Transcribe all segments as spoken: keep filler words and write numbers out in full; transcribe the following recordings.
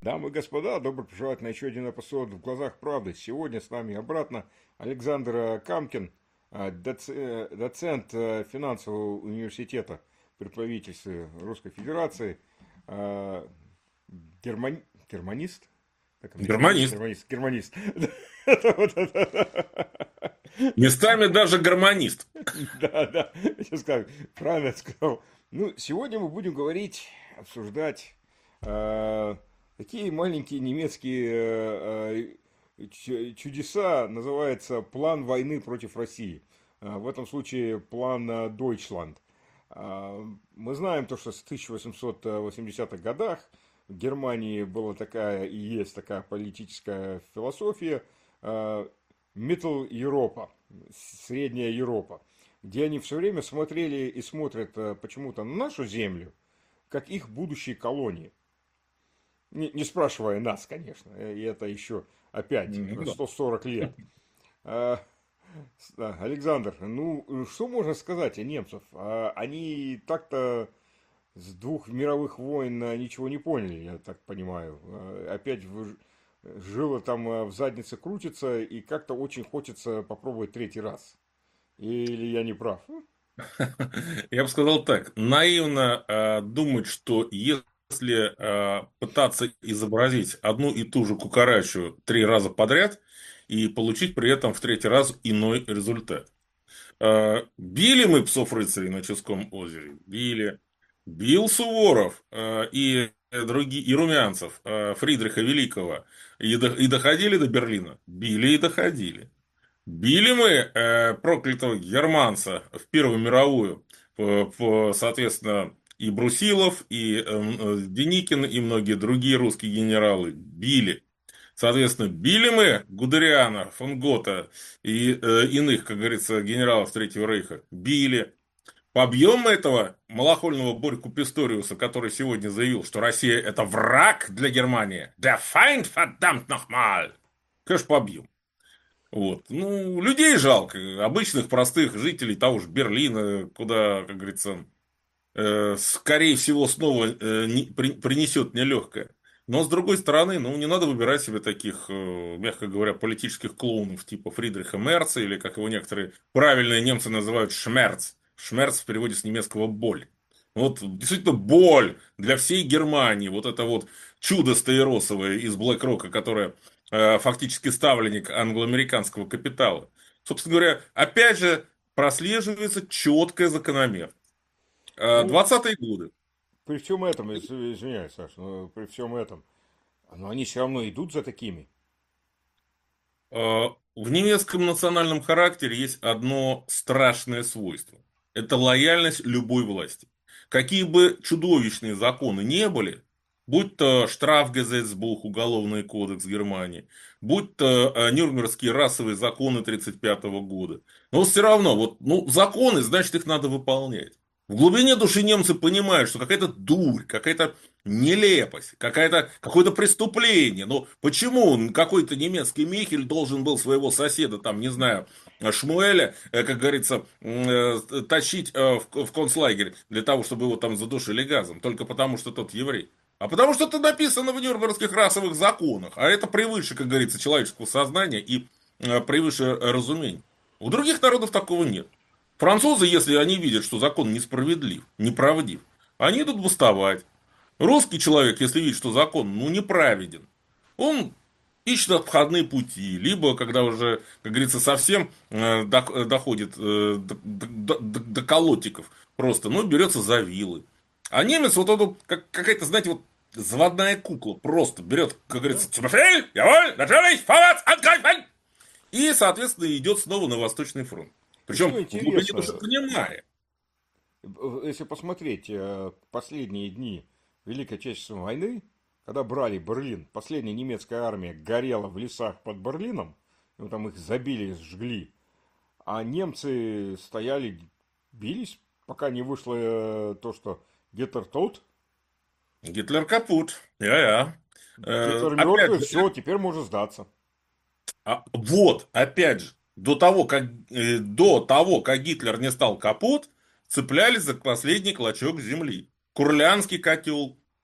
Дамы и господа, добро пожаловать на еще один эпизод «В глазах правды». Сегодня с нами обратно Александр э, Камкин, э, доц- э, доцент э, финансового университета при правительстве Русской Федерации, э, герман- германист, как он, германист, Гармонист. германист, германист. Это вот это. Местами даже гармонист. Да, да, я сейчас как правильно сказал. Ну, сегодня мы будем говорить, обсуждать э, такие маленькие немецкие э, э, ч- чудеса, называется план войны против России. Э, в этом случае план э, Deutschland. Э, мы знаем то, что с тысяча восемьсот восьмидесятых годах в Германии была такая и есть такая политическая философия э, Middle Европа, Средняя Европа, где они все время смотрели и смотрят э, почему-то на нашу землю, как их будущие колонии. Не, не спрашивая нас, конечно, э, и это еще опять Ну да. сто сорок лет. А, с- да, Александр, ну что можно сказать о немцев? А, Они так-то с двух мировых войн э, ничего не поняли, я так понимаю. А, Опять в- жило там э, в заднице крутится, и как-то очень хочется попробовать третий раз. Или я не прав? Я бы сказал так. Наивно э, думать, что если э, пытаться изобразить одну и ту же кукарачу три раза подряд и получить при этом в третий раз иной результат. Э, били мы псов-рыцарей на Ческом озере? Били. Бил Суворов э, и другие, и Румянцев, э, Фридриха Великого, и, до- и доходили до Берлина? Били и доходили. Били мы э, проклятого германца в Первую мировую, по- по, соответственно, и Брусилов, и э, э, Деникин, и многие другие русские генералы били. Соответственно, били мы Гудериана, фон Гота и э, иных, как говорится, генералов Третьего Рейха. Били. Побьем мы этого малохольного Борьку Писториуса, который сегодня заявил, что Россия это враг для Германии. Der Feind, verdammt nochmal. Конечно, побьем. Вот. Ну, людей жалко, обычных простых жителей того же Берлина, куда, как говорится, э, скорее всего, снова э, не- при- принесет нелегкое. Но, с другой стороны, ну, не надо выбирать себе таких, э, мягко говоря, политических клоунов типа Фридриха Мерца, или, как его некоторые правильные немцы называют, Шмерц. Шмерц в переводе с немецкого «боль». Вот, действительно, боль для всей Германии. Вот это вот чудо стаиросовое из Блэк Рока, которое э, фактически ставленник англо-американского капитала. Собственно говоря, опять же, прослеживается четкая закономерность. Э, Ну, двадцатые годы. при всем этом, из- извиняюсь, Саш, но при всем этом, но они все равно идут за такими. Э, В немецком национальном характере есть одно страшное свойство. Это лояльность любой власти. Какие бы чудовищные законы не были, будь то Штрафгезетсбух, Уголовный кодекс Германии, будь то э, Нюрнбергские расовые законы тридцать пятого года, но все равно, вот, ну, законы, значит, их надо выполнять. В глубине души немцы понимают, что какая-то дурь, какая-то нелепость, какая-то, какое-то преступление. Ну, почему какой-то немецкий Михель должен был своего соседа, там, не знаю, Шмуэля, э, как говорится, э, тащить э, в, в концлагерь для того, чтобы его там задушили газом, только потому, что тот еврей? А потому что это написано в Нюрнбергских расовых законах, а это превыше, как говорится, человеческого сознания и э, превыше разумений. У других народов такого нет. Французы, если они видят, что закон несправедлив, неправдив, они идут бастовать. Русский человек, если видит, что закон ну, неправеден, он ищет обходные пути, либо, когда уже, как говорится, совсем э, дох- доходит э, до, до- до- до колотиков, просто, ну, берется за вилы. А немец, вот он, как, какая-то, знаете, вот заводная кукла, просто берет, как Да? говорится, «Цюбефель, jawohl, natürlich, vorwärts, angreifen!» И, соответственно, идет снова на Восточный фронт. И Причем что в глубине души интересно, понимая. если посмотреть э, последние дни Великой Отечественной войны, когда брали Берлин, последняя немецкая армия горела в лесах под Берлином, ну, там их забили, сжгли, а немцы стояли, бились, пока не вышло э, то, что Гитлер тот, Гитлер капут. Я-я. Э, Гитлер опять мертвый, же, все, теперь можно сдаться. а, вот, опять же, до того, как, э, до того, как Гитлер не стал капут, цеплялись за последний клочок земли. Курлянский котел,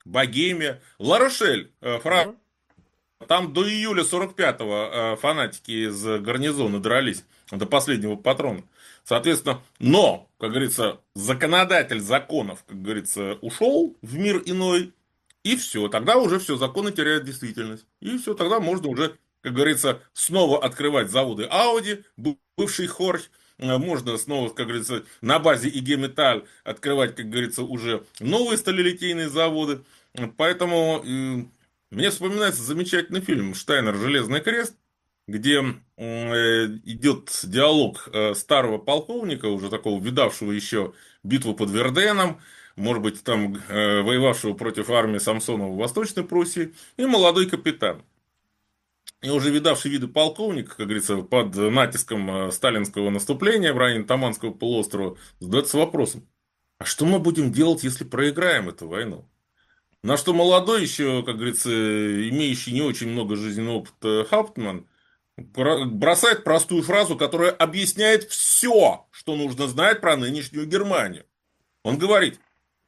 Богемия, Ла-Рошель, э, Франция. Да? Там до июля сорок пятого э, фанатики из гарнизона дрались до последнего патрона. Соответственно, но, как говорится, законодатель законов, как говорится, ушел в мир иной, и все. Тогда уже все, законы теряют действительность. И все, тогда можно уже, как говорится, снова открывать заводы Audi, бывший Хорch, э, можно снова, как говорится, на базе и гэ Металл открывать, как говорится, уже новые сталелитейные заводы. Поэтому э, мне вспоминается замечательный фильм «Штайнер. Железный крест», где э, идет диалог э, старого полковника, уже такого видавшего еще битву под Верденом, может быть, там э, воевавшего против армии Самсонова в Восточной Пруссии, и молодой капитан. И уже видавший виды полковник, как говорится, под натиском э, сталинского наступления в районе Таманского полуострова, задается вопросом, а что мы будем делать, если проиграем эту войну? На что молодой еще, как говорится, имеющий не очень много жизненного опыта Хауптман, бросает простую фразу, которая объясняет все, что нужно знать про нынешнюю Германию. Он говорит,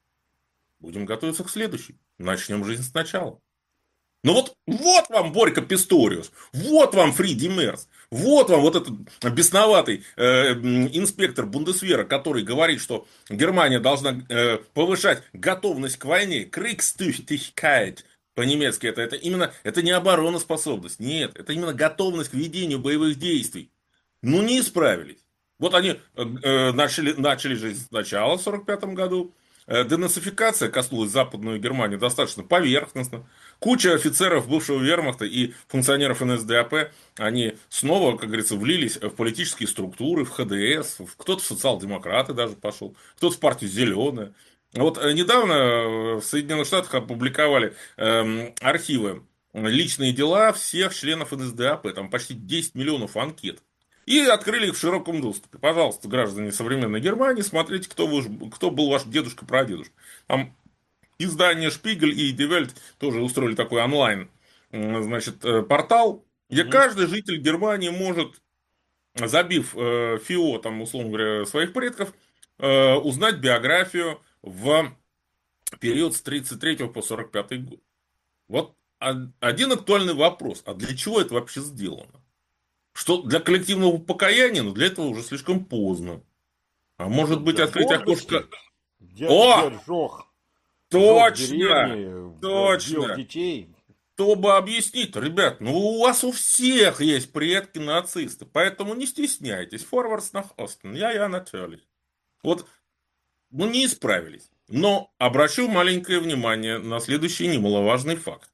будем готовиться к следующей, начнем жизнь сначала. Ну вот, вот вам Борька Писториус, вот вам Фриди Мерц, вот вам вот этот бесноватый э, инспектор Бундесвера, который говорит, что Германия должна э, повышать готовность к войне, Kriegstüchtigkeit, по-немецки это, это именно, это не обороноспособность, нет, это именно готовность к ведению боевых действий. Ну не исправились. Вот они э, э, начали, начали жизнь сначала в сорок пятом году, денацификация коснулась Западную Германию достаточно поверхностно. Куча офицеров бывшего вермахта и функционеров эн эс дэ а пэ, они снова, как говорится, влились в политические структуры, в ха дэ эс, кто-то в социал-демократы даже пошел, кто-то в партию «Зеленая». Вот недавно в Соединенных Штатах опубликовали э, архивы личные дела всех членов эн эс дэ а пэ, там почти десять миллионов анкет. И открыли их в широком доступе. Пожалуйста, граждане современной Германии, смотрите, кто, вы, кто был ваш дедушка-прадедушка. Там издание Шпигель и Die Welt тоже устроили такой онлайн, значит, портал, где Мгм. каждый житель Германии может, забив э, ФИО, там, условно говоря, своих предков, э, узнать биографию в период с тридцать третьего по сорок пятый год. Вот один актуальный вопрос. А для чего это вообще сделано? Что для коллективного покаяния, но для этого уже слишком поздно. А может быть Для открыть окошко... гордости. Дед, О! дед жег, жег Точно! деревни, б- бил Точно! детей. Чтобы объяснить, ребят, ну у вас у всех есть предки нацисты, поэтому не стесняйтесь. Форвардс nach Osten. Я, я, natürlich. Вот, ну не исправились. Но обращу маленькое внимание на следующий немаловажный факт.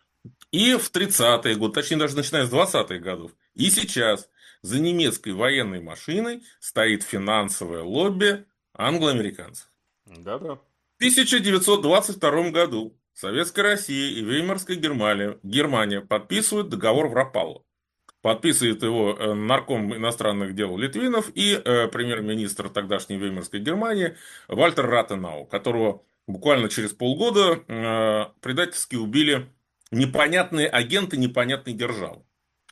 И в тридцатые годы, точнее даже начиная с двадцатых годов, и сейчас за немецкой военной машиной стоит финансовое лобби англоамериканцев. Да-да. В тысяча девятьсот двадцать втором году Советская Россия и Веймарская Германия, Германия подписывают договор в Рапалло. Подписывает его э, нарком иностранных дел Литвинов и э, премьер-министр тогдашней Веймарской Германии Вальтер Ратенау, которого буквально через полгода э, предательски убили непонятные агенты непонятной державы.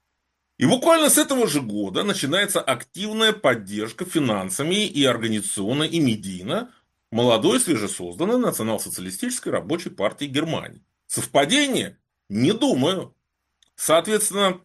И буквально с этого же года начинается активная поддержка финансами и организационно, и медийно молодой свежесозданной национал-социалистической рабочей партии Германии. Совпадение? Не думаю. Соответственно,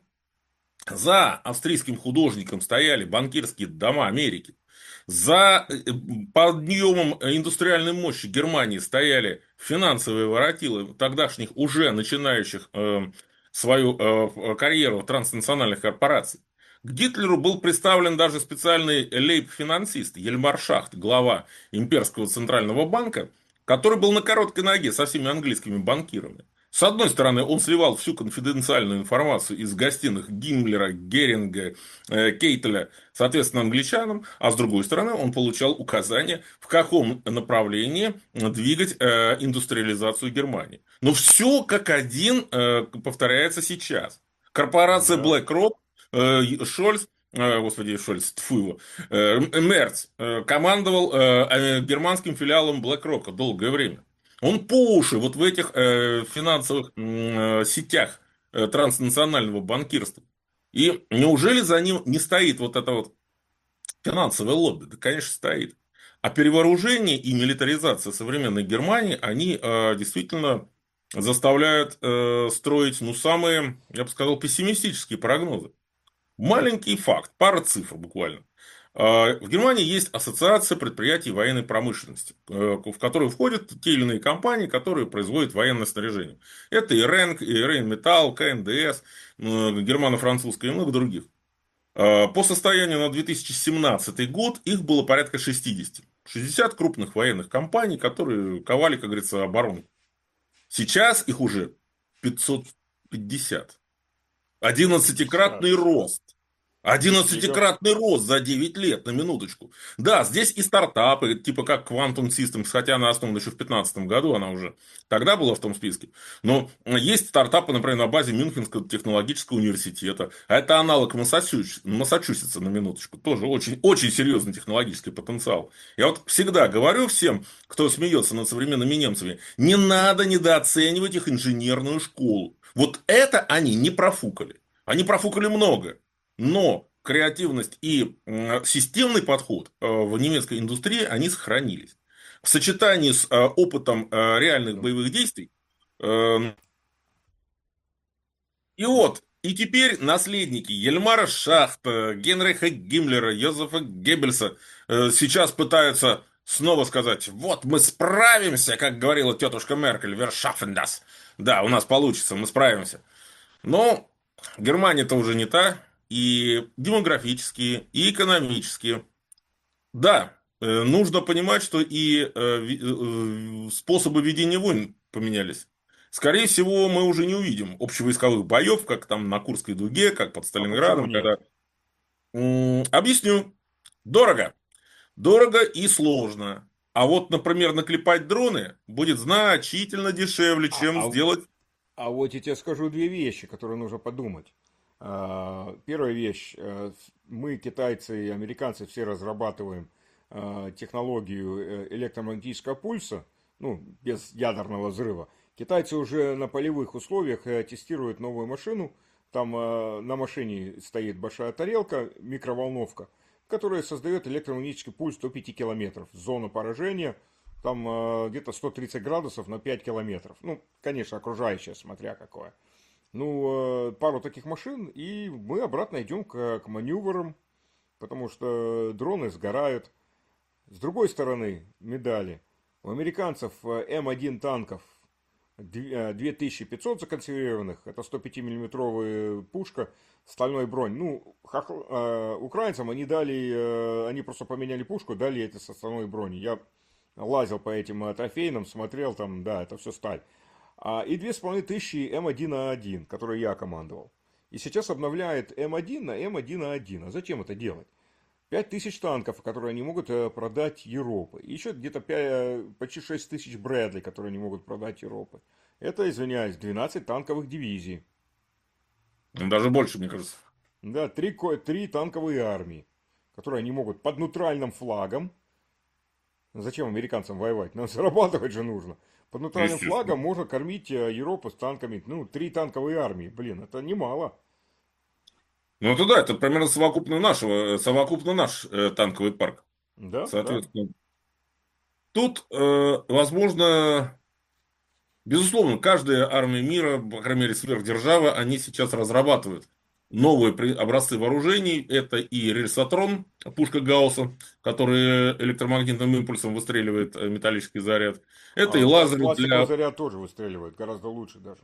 за австрийским художником стояли банкирские дома Америки. За подъемом индустриальной мощи Германии стояли финансовые воротилы тогдашних уже начинающих э, свою э, карьеру транснациональных корпораций. К Гитлеру был представлен даже специальный лейб-финансист Ельмар Шахт, глава имперского центрального банка, который был на короткой ноге со всеми английскими банкирами. С одной стороны, он сливал всю конфиденциальную информацию из гостиных Гиммлера, Геринга, э, Кейтеля, соответственно, англичанам, а с другой стороны, он получал указания, в каком направлении двигать э, индустриализацию Германии. Но все как один э, повторяется сейчас. Корпорация Да. BlackRock, э, Шольц, э, господи, Шольц, тьфу его, э, Мерц э, командовал э, германским филиалом BlackRock долгое время. Он по уши вот в этих э, финансовых э, сетях э, транснационального банкирства. И неужели за ним не стоит вот это вот финансовое лобби? Да, конечно, стоит. А перевооружение и милитаризация современной Германии, они э, действительно заставляют э, строить, ну, самые, я бы сказал, пессимистические прогнозы. Маленький факт, пара цифр буквально. А, В Германии есть ассоциация предприятий военной промышленности, э, в которую входят те или иные компании, которые производят военное снаряжение. Это и РЭНК, и Рейнметалл, КНДС, э, германо-французская и много других. А, По состоянию на две тысячи семнадцатый год их было порядка шестьдесят. шестьдесят крупных военных компаний, которые ковали, как говорится, оборону. Сейчас их уже пятьсот пятьдесят. Одиннадцатикратный пятьдесят. рост. Нифига. Одиннадцатикратный рост за девять лет, на минуточку. Да, здесь и стартапы, типа как Quantum Systems, хотя она основана еще в две тысячи пятнадцатом году, она уже тогда была в том списке. Но есть стартапы, например, на базе Мюнхенского технологического университета. А это аналог Массачусетса, Массачусетса, на минуточку. Тоже очень, очень серьезный технологический потенциал. Я вот всегда говорю всем, кто смеется над современными немцами, не надо недооценивать их инженерную школу. Вот это они не профукали. Они профукали много. Но креативность и системный подход э, в немецкой индустрии, они сохранились. В сочетании с э, опытом э, реальных Ну, боевых действий. э, И вот, и теперь наследники Ельмара Шахта, Генриха Гиммлера, Йозефа Геббельса э, сейчас пытаются снова сказать: вот мы справимся, как говорила тетушка Меркель, wir schaffen das. Да, у нас получится, мы справимся. Но Германия-то уже не та, и демографические, и экономические. Да, э, нужно понимать, что и э, ви- э, способы ведения войн поменялись. Скорее всего, мы уже не увидим общевойсковых боев, как там на Курской дуге, как под а почему Сталинградом, когда... нет? М, Объясню. Дорого. Дорого и сложно. А вот, например, наклепать дроны будет значительно дешевле, А, чем а, сделать... а вот я тебе скажу две вещи, которые нужно подумать. А, Первая вещь. э, Мы, китайцы и американцы, все разрабатываем э, технологию э, электромагнитического пульса, ну, без ядерного взрыва. Китайцы уже на полевых условиях э, тестируют новую машину. Там э, на машине стоит большая тарелка, микроволновка, которая создает электромагнитический пульс до пяти километров. Зона поражения там э, где-то сто тридцать градусов на пять километров. Ну, конечно, окружающее, смотря какое. Ну, э, пару таких машин, и мы обратно идем к, к маневрам, потому что дроны сгорают. С другой стороны, медали. У американцев э, эм один танков две тысячи пятьсот законсервированных, это сто пять миллиметровая пушка, стальной бронь. Ну, хохл- э, украинцам они дали, э, они просто поменяли пушку, дали это со стальной броней. Я лазил по этим э, трофейным, смотрел там, да, это все сталь. А, и две с половиной тысячи эм один а один, который я командовал. И сейчас обновляет эм один на эм один а один. А зачем это делать? Пять тысяч танков, которые они могут э, продать Европы. И еще где-то пять- почти шесть тысяч Брэдли, которые они могут продать Европы. Это, извиняюсь, двенадцать танковых дивизий. ну, даже больше, мне кажется. Да, три, ко- три танковые армии, которые они могут под нейтральным флагом. Зачем американцам воевать? Нам зарабатывать же нужно. Под нейтральным Естественно. флагом можно кормить э, Европу с танками. Ну, три танковые армии. Блин, это немало. Ну, это да, это примерно совокупно нашего, совокупно наш э, танковый парк. Да, да. Соответственно, тут, э, возможно, безусловно, каждая армия мира, по крайней мере, сверхдержава, они сейчас разрабатывают новые при- образцы вооружений. Это и рельсотрон, пушка Гаусса, которая электромагнитным импульсом выстреливает э, металлический заряд. Это и А пла- лазеры пластиковый для... заряд тоже выстреливает, гораздо лучше даже.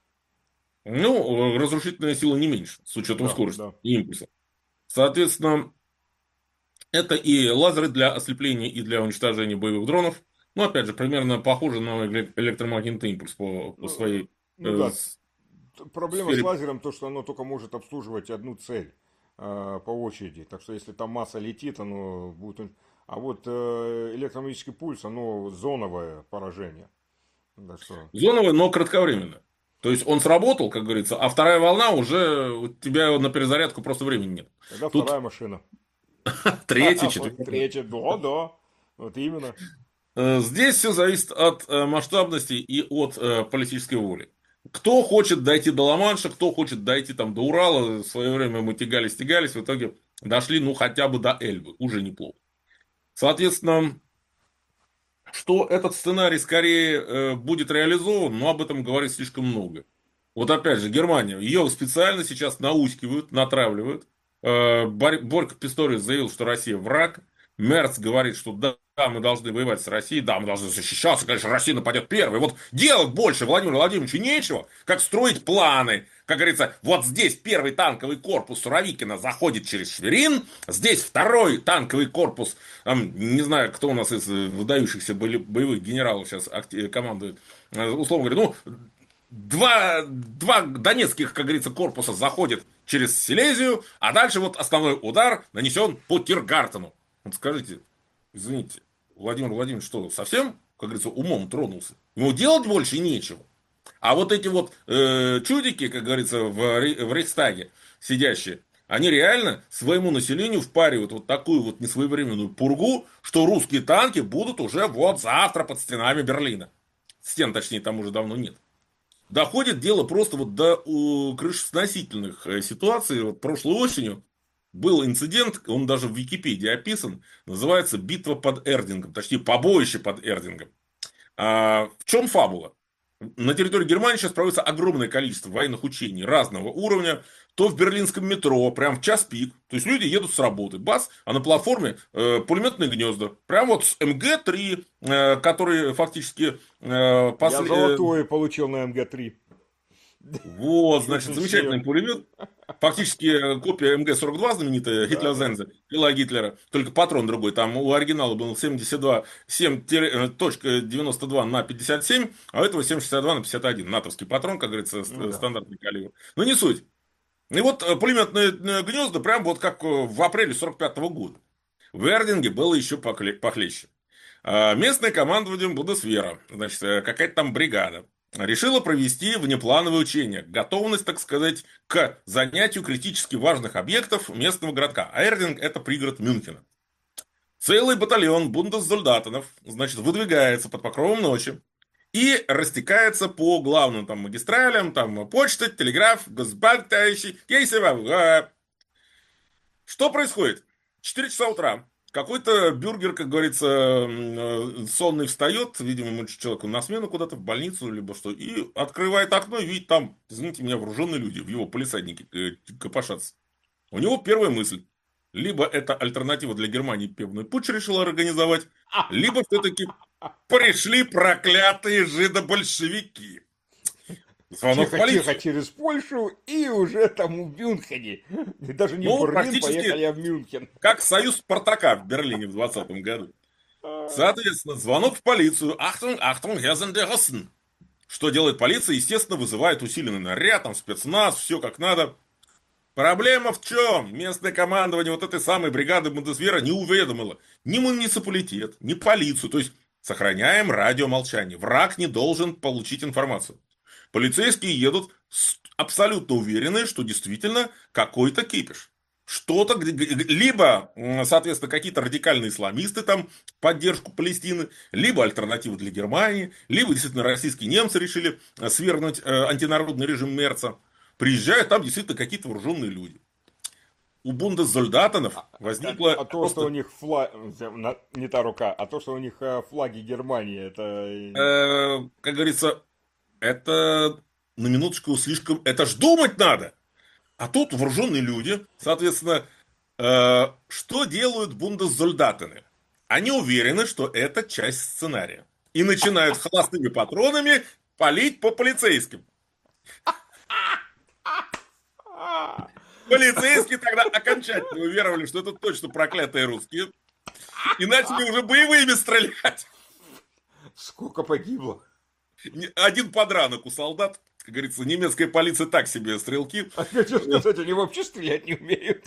Ну, э, разрушительная сила не меньше, с учетом Да, скорости да. и импульса. Соответственно, это и лазеры для ослепления и для уничтожения боевых дронов. Ну, опять же, примерно похоже на эле- электромагнитный импульс по, по Ну, своей ну э, да, с- т- проблема с сфере. лазером то, что оно только может обслуживать одну цель э, по очереди. Так что если там масса летит, оно будет... ун- А вот э, электромагнитический пульс, оно зоновое поражение. Так что, Зоновый, но кратковременно. То есть он сработал, как говорится, а вторая волна уже у тебя на перезарядку просто времени нет. тогда Тут вторая машина. третья, Вот четвертая. третья, да, да. Вот именно. Э, Здесь все зависит от э, масштабности и от э, политической воли. Кто хочет дойти до Ла-Манша, кто хочет дойти там до Урала. В свое время мы тягались, тягались, в итоге дошли, ну, хотя бы до Эльбы. Уже неплохо. Соответственно, Что этот сценарий скорее э, будет реализован, но об этом говорить слишком много. Вот опять же, Германия, ее специально сейчас наускивают, натравливают. Э, Бор- Борько Писторис заявил, что Россия враг. Мерц говорит, что да, да, мы должны воевать с Россией, да, мы должны защищаться, конечно, Россия нападет первой. Вот делать больше Владимиру Владимировичу нечего, как строить планы. Как говорится, вот здесь первый танковый корпус Суровикина заходит через Шверин, здесь второй танковый корпус, там, не знаю, кто у нас из э, выдающихся боевых генералов сейчас командует, э, условно говоря, ну, Два, два донецких, как говорится, корпуса заходит через Силезию, а дальше вот основной удар нанесен по Тиргартену. Вот скажите, извините, Владимир Владимирович что, совсем, как говорится, умом тронулся? Ему делать больше нечего. А вот эти вот э, чудики, как говорится, в, в Рейхстаге сидящие, они реально своему населению впаривают вот такую вот несвоевременную пургу, что русские танки будут уже вот завтра под стенами Берлина. Стен, точнее, там уже давно нет. Доходит дело просто вот до uh, крышесносительных э, ситуаций. Вот прошлой осенью был инцидент, он даже в Википедии описан, называется «Битва под Эрдингом», точнее, побоище под Эрдингом. А, в чем фабула? На территории Германии сейчас проводится огромное количество военных учений разного уровня. То в берлинском метро, прям в час пик. То есть люди едут с работы, бац, а на платформе э, пулеметные гнезда. Прям вот с эм гэ три, э, который фактически... Э, Я после... золотое получил на эм гэ три. Вот, значит, замечательный пулемет. Фактически копия эм гэ сорок два знаменитая, Да, Гитлер да. Зензе, пила Гитлера, только патрон другой. Там у оригинала был семьдесят два, семь девяносто два на пятьдесят семь, а у этого семь шестьдесят два на пятьдесят один. натовский патрон, как говорится, Ну да. стандартный калибр. Но не суть. И вот пулеметные гнезда, прям вот как в апреле сорок пятого года. В Эрдинге было еще похлеще. Местное командование Бундесвера, значит, какая-то там бригада, решила провести внеплановые учения. Готовность, так сказать, к занятию критически важных объектов местного городка. А Эрдинг – это пригород Мюнхена. Целый батальон бундесзольдатенов, значит, выдвигается под покровом ночи и растекается по главным там магистралям, там почта, телеграф, госбанк, товарищи, кейсева. Что происходит? четыре часа утра. Какой-то бюргер, как говорится, сонный встает, видимо, человеку на смену куда-то, в больницу, либо что, и открывает окно и видит там, извините меня, вооруженные люди, в его полисаднике э, копошатся. У него первая мысль. Либо это альтернатива для Германии певный путч решил организовать, либо все-таки пришли проклятые жидобольшевики. Звонок в Тихо-тихо полицию. через Польшу и уже там в Мюнхене. И даже не в Ну, Берлин поехали, практически а в Мюнхен. как союз Спартака в Берлине в двадцатом году. Соответственно, звонок в полицию. Ахтунг, ахтунг, я Russen. Что делает полиция? Естественно, вызывает усиленный наряд, там спецназ, все как надо. Проблема в чем? Местное командование вот этой самой бригады Бундесвера не уведомило ни муниципалитет, ни полицию. То есть, сохраняем радиомолчание. Враг не должен получить информацию. Полицейские едут абсолютно уверенные, что действительно какой-то кипиш. Что-то, либо, соответственно, какие-то радикальные исламисты там поддержку Палестины, либо альтернатива для Германии, либо действительно российские немцы решили свергнуть антинародный режим Мерца. Приезжают там действительно какие-то вооруженные люди. У бундесзольдатенов А, возникла а то, просто, что у них флаг... Не та рука, а то, что у них э, флаги Германии, это... э, как говорится, это на минуточку слишком... Это ж думать надо! А тут вооруженные люди, соответственно, э, что делают бундесзольдатены? Они уверены, что это часть сценария. И начинают холостыми патронами палить по полицейским. Полицейские тогда окончательно уверовали, что это точно проклятые русские. И начали уже боевыми стрелять. Сколько погибло? Один подранок у солдат. Как говорится, немецкая полиция так себе стрелки. А хочу сказать, они вообще стрелять не умеют.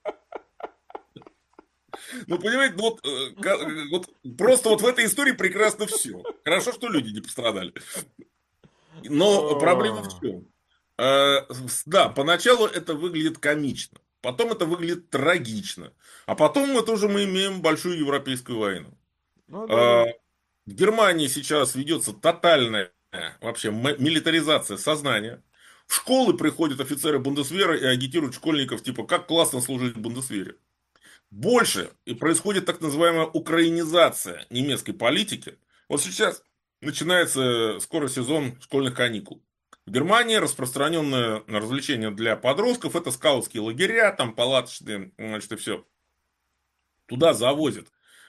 Ну, понимаете, ну, вот, э, вот просто вот в этой истории прекрасно все. Хорошо, что люди не пострадали. Но проблема в чем? Э, да, поначалу это выглядит комично. Потом это выглядит трагично. А потом мы тоже мы имеем большую европейскую войну. Ну, да, Э, да. в Германии сейчас ведется тотальная вообще милитаризация сознания. В школы приходят офицеры Бундесвера и агитируют школьников, типа, как классно служить в Бундесвере. Больше и происходит так называемая украинизация немецкой политики. Вот сейчас начинается скоро сезон школьных каникул. В Германии распространенное развлечение для подростков — это скаутские лагеря, там палаточные, значит, и все. Туда завозят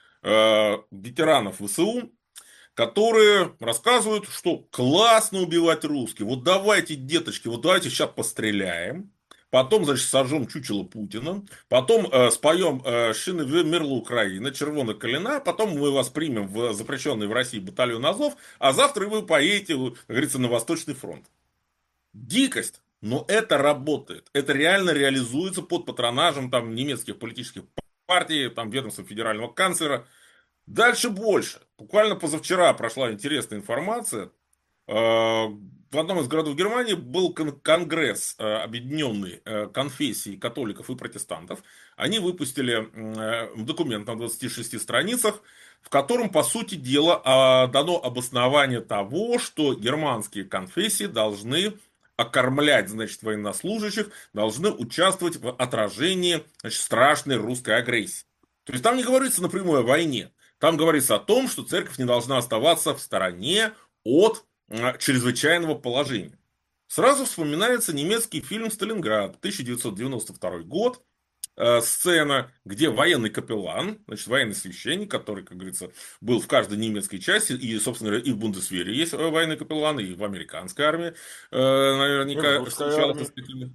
э, ветеранов ВСУ, которые рассказывают, что классно убивать русских. Вот давайте, деточки, вот давайте сейчас постреляем. Потом, значит, сожжем чучело Путина. Потом э, споем э, «Шины вымерла Украина», «Червона колена». Потом мы вас примем в запрещенный в России батальон Азов. А завтра вы поедете, как говорится, на Восточный фронт. Дикость. Но это работает. Это реально реализуется под патронажем там, немецких политических партий, там, ведомства федерального канцлера. Дальше больше. Буквально позавчера прошла интересная информация. Э, В одном из городов Германии был кон- конгресс э, объединенный э, конфессий католиков и протестантов. Они выпустили э, документ на двадцати шести страницах, в котором, по сути дела, а, дано обоснование того, что германские конфессии должны окормлять, значит, военнослужащих, должны участвовать в отражении, значит, страшной русской агрессии. То есть там не говорится напрямую о войне. Там говорится о том, что церковь не должна оставаться в стороне от а, чрезвычайного положения. Сразу вспоминается немецкий фильм «Сталинград», тысяча девятьсот девяносто второй год, э, сцена, где военный капеллан, значит, военный священник, который, как говорится, был в каждой немецкой части, и, собственно говоря, и в Бундесвере есть военный капеллан, и в американской армии э, И в наверняка русской встречался армии. с такими.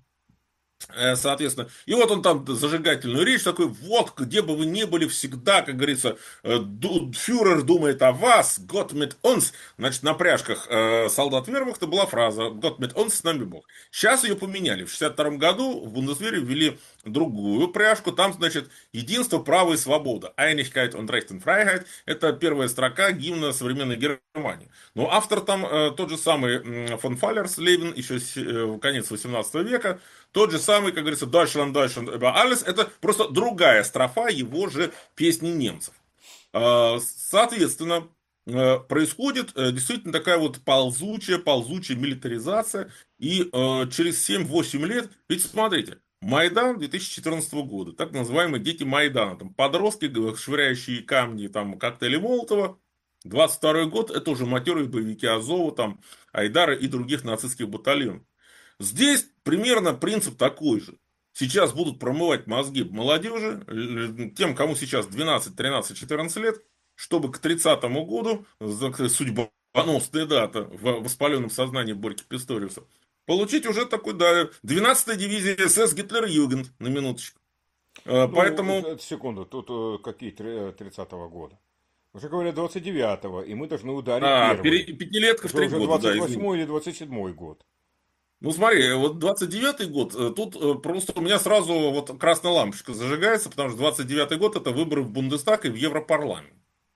Э, Соответственно, и вот он там зажигательную речь такой: вот, где бы вы ни были, всегда, как говорится, э, ду- фюрер думает о вас, Gott mit uns. Значит, на пряжках э, солдат вермахта была фраза Gott mit uns, с нами Бог. Сейчас ее поменяли. В шестьдесят втором году в Бундесвере ввели другую пряжку. Там, значит, единство, право и свобода. Einigkeit und Recht und Freiheit. Это первая строка гимна современной Германии. Но автор там э, тот же самый м, фон Фалерслебен, еще с, э, конец восемнадцатого века. Тот же самый, как говорится, Deutschland, Deutschland über alles. Это просто другая строфа его же песни немцев. А, Соответственно, э, происходит э, действительно такая вот ползучая, ползучая милитаризация. И э, через семь-восемь лет, ведь смотрите, Майдан две тысячи четырнадцатого года, так называемые дети Майдана, там подростки, швыряющие камни, там коктейли Молотова. двадцать второй год — это уже матерые боевики Азова, там Айдара и других нацистских батальонов. Здесь примерно принцип такой же. Сейчас будут промывать мозги молодежи, тем, кому сейчас двенадцать, тринадцать, четырнадцать лет, чтобы к тридцатому году, судьбоносная дата в воспаленном сознании Борьки Писториуса, получить уже такой, да, двенадцатая дивизия СС Гитлер-Югенд, на минуточку. Э, Ну, Поэтому, это- секунду, тут э, какие три- тридцатого года? Уже говорят двадцать девятого, и мы должны ударить а, первый. пере- пятилетка в Это три уже года, двадцать да, извини. восьмой или двадцать седьмой год. Ну смотри, вот двадцать девятый год, э, тут э, просто у меня сразу вот красная лампочка зажигается, потому что двадцать девятый год — это выборы в Бундестаг и в Европарламент.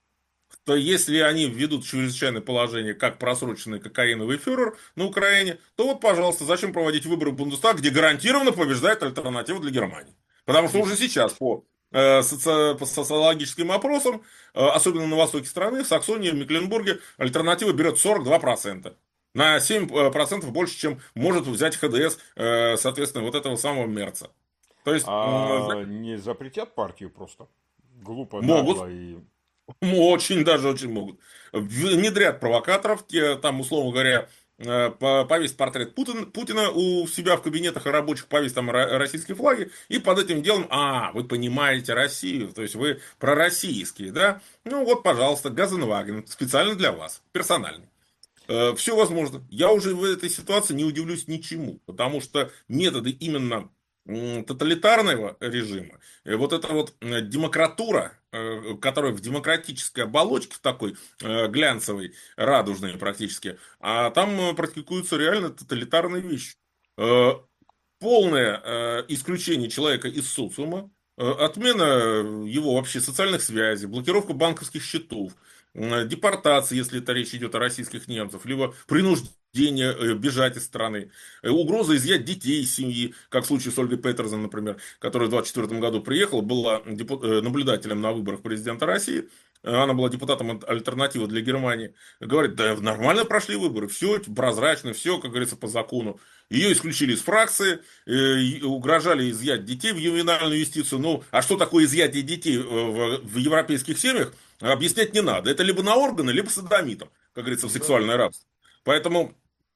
То если они введут чрезвычайное положение, как просроченный кокаиновый фюрер на Украине, то вот, пожалуйста, зачем проводить выборы в Бундестаг, где гарантированно побеждает альтернатива для Германии? Потому что уже сейчас по, э, соци- по социологическим опросам, э, особенно на востоке страны, в Саксонии, в Мекленбурге, альтернатива берет сорок два процента. На семь процентов больше, чем может взять ХДС, э, соответственно, вот этого самого Мерца. То есть м, А не запретят партию просто? Глупо, могут. нагло и... Очень, даже очень могут. Внедрят провокаторов, те, там, условно говоря, э, по- повесить портрет Путин- Путина у себя в кабинетах рабочих, повесить там ро- российские флаги, и под этим делом, а, вы понимаете Россию, то есть вы пророссийские, да? Ну вот, пожалуйста, Газенваген, специально для вас, персональный. Все возможно. Я уже в этой ситуации не удивлюсь ничему, потому что методы именно м, тоталитарного режима, э, вот эта вот э, демократура, э, которая в демократической оболочке, в такой э, глянцевой, радужной практически, а там э, практикуются реально тоталитарные вещи. Э, Полное э, исключение человека из социума, э, отмена его вообще социальных связей, блокировка банковских счетов, э, депортация, если это речь идет о российских немцев, либо принуждение э, бежать из страны, э, угроза изъять детей из семьи, как в случае с Ольгой Петерсон, например, которая в двадцать четвёртом году приехала, была депу- э, наблюдателем на выборах президента России. Э, Она была депутатом от альтернативы для Германии. Говорит, да нормально прошли выборы, все прозрачно, все, как говорится, по закону. Ее исключили из фракции, э, угрожали изъять детей в ювенальную юстицию. Ну, а что такое изъятие детей в, в европейских семьях? объяснять не надо. Это либо на органы, либо садомитом, как говорится, в Да. сексуальное рабство. Поэтому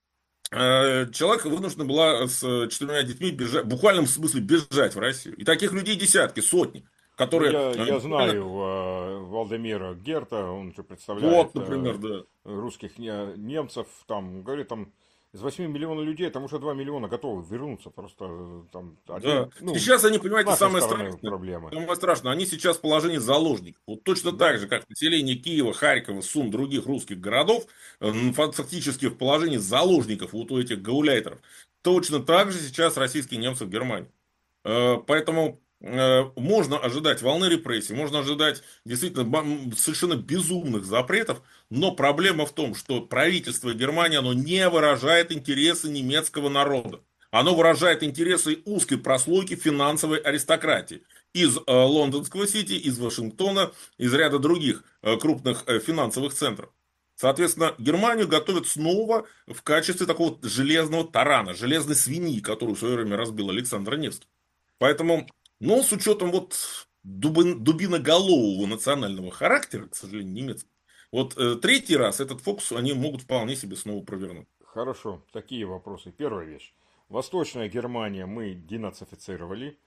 э, человек вынуждена была с четырьмя детьми бежать, в буквальном смысле бежать в Россию. И таких людей десятки, сотни, Ну, которые я, э, я буквально... знаю э, Валдемира Герта, он же представляет Вот, например, э, да. русских не- немцев, там, говорит, там, из восьми миллионов людей, там уже два миллиона готовы вернуться, просто э, там Да. один, ну, Сейчас они, с понимаете, нашей самое стороны страшное, проблемы. самое страшное, они сейчас в положении заложников. Вот точно так Да, же, как население Киева, Харькова, Сум, других русских городов, э, м, фактически в положении заложников вот у этих гауляйтеров. Точно так же сейчас российские немцы в Германии. Э, Поэтому э, можно ожидать волны репрессий, можно ожидать действительно ба- м, совершенно безумных запретов, но проблема в том, что правительство Германии, оно не выражает интересы немецкого народа. Оно выражает интересы узкой прослойки финансовой аристократии из э, лондонского сити, из Вашингтона, из ряда других э, крупных э, финансовых центров. Соответственно, Германию готовят снова в качестве такого железного тарана, железной свиньи, которую в свое время разбил Александр Невский. Поэтому, но с учетом вот дубин, дубиноголового национального характера, к сожалению, немецкого, вот э, третий раз этот фокус они могут вполне себе снова провернуть. хорошо, такие вопросы. Первая вещь. Восточная Германия мы денацифицировали.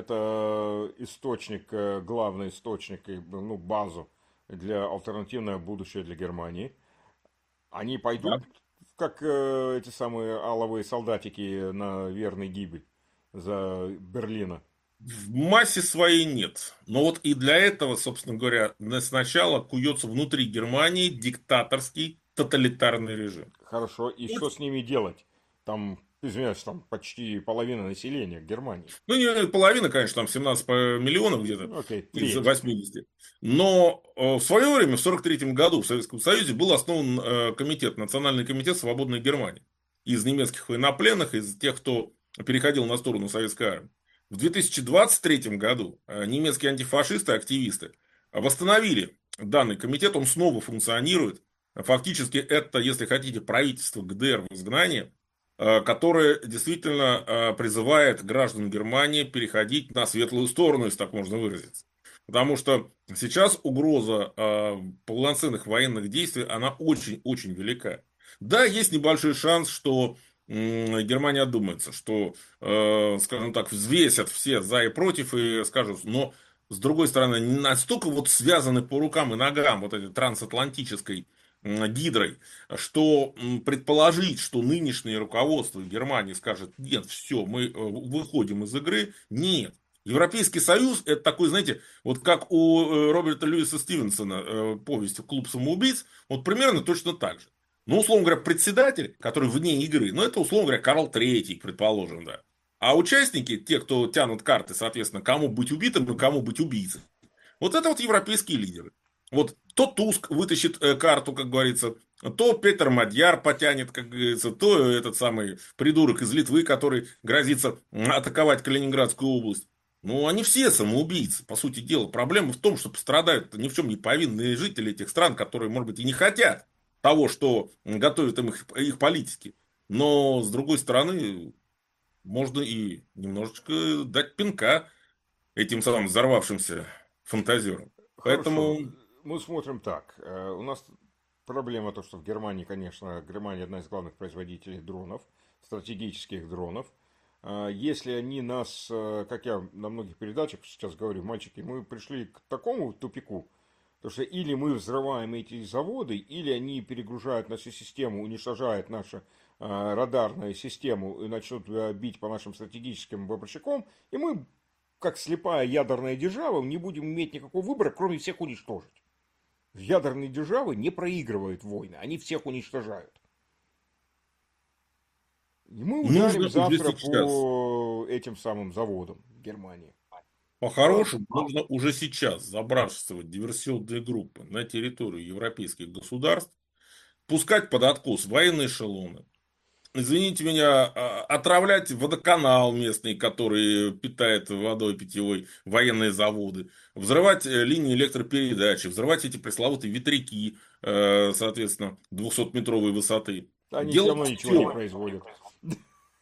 Это источник, э, главный источник, и, ну, базу для альтернативное будущее для Германии. Они Да. пойдут, как э, эти самые аловые солдатики на верный гибель за Берлина. В массе своей нет. Но вот и для этого, собственно говоря, на- сначала куется внутри Германии диктаторский тоталитарный режим. Хорошо, и что с ними делать? Там, извиняюсь, там почти половина населения Германии. Ну, не половина, конечно, там семнадцать по- миллионов где-то Ну, окей, из треть. восьмидесяти. Но э, в свое время, в сорок третьем году в Советском Союзе был основан э, комитет, Национальный комитет свободной Германии. Из немецких военнопленных, из тех, кто переходил на сторону советской армии. В две тысячи двадцать третьем году э, немецкие антифашисты, активисты восстановили данный комитет, он снова функционирует. Фактически это, если хотите, правительство ГДР в изгнании, э, которое действительно э, призывает граждан Германии переходить на светлую сторону, если так можно выразиться. Потому что сейчас угроза э, полноценных военных действий, она очень-очень велика. Да, есть небольшой шанс, что м, Германия одумается, что, э, скажем так, взвесят все за и против и скажут, но с другой стороны, не настолько вот связаны по рукам и ногам вот этой трансатлантической м, гидрой, что м, предположить, что нынешнее руководство Германии скажет, нет, все, мы э, выходим из игры, нет. Европейский Союз это такой, знаете, вот как у э, Роберта Льюиса Стивенсона э, повесть «Клуб самоубийц», вот примерно точно так же. Ну, условно говоря, председатель, который вне игры, ну, это, условно говоря, Карл Третий, предположим, да. А участники, те, кто тянут карты, соответственно, кому быть убитым и кому быть убийцей, вот это вот европейские лидеры. Вот то Туск вытащит э, карту, как говорится, то Петер Мадьяр потянет, как говорится, то этот самый придурок из Литвы, который грозится атаковать Калининградскую область. Ну, они все самоубийцы, по сути дела. Проблема в том, что пострадают ни в чем не повинные жители этих стран, которые, может быть, и не хотят того, что готовят им их, их политики. Но, с другой стороны, можно и немножечко дать пинка этим самым взорвавшимся фантазерам. Хорошо, Поэтому, мы смотрим так. Э, У нас проблема то, что в Германии, конечно, Германия одна из главных производителей дронов, стратегических дронов. А если они нас, э, как я на многих передачах сейчас говорю, мальчики, мы пришли к такому тупику, то что или мы взрываем эти заводы, или они перегружают нашу систему, уничтожают нашу э, радарную систему и начнут э, бить по нашим стратегическим бомбардировщикам, и мы, как слепая ядерная держава, не будем иметь никакого выбора, кроме всех уничтожить. Ядерные державы не проигрывают войны, они всех уничтожают. И мы ударим нужно уже завтра сейчас, по этим самым заводам Германии. Да? по-хорошему, нужно уже сейчас забрасывать диверсионные группы на территорию европейских государств, пускать под откос военные эшелоны, извините меня, а, отравлять водоканал местный, который питает водой питьевой военные заводы, взрывать э, линии электропередачи, взрывать эти пресловутые ветряки, э, соответственно, двухсотметровой высоты. Они все Делать равно ничего не все. производят.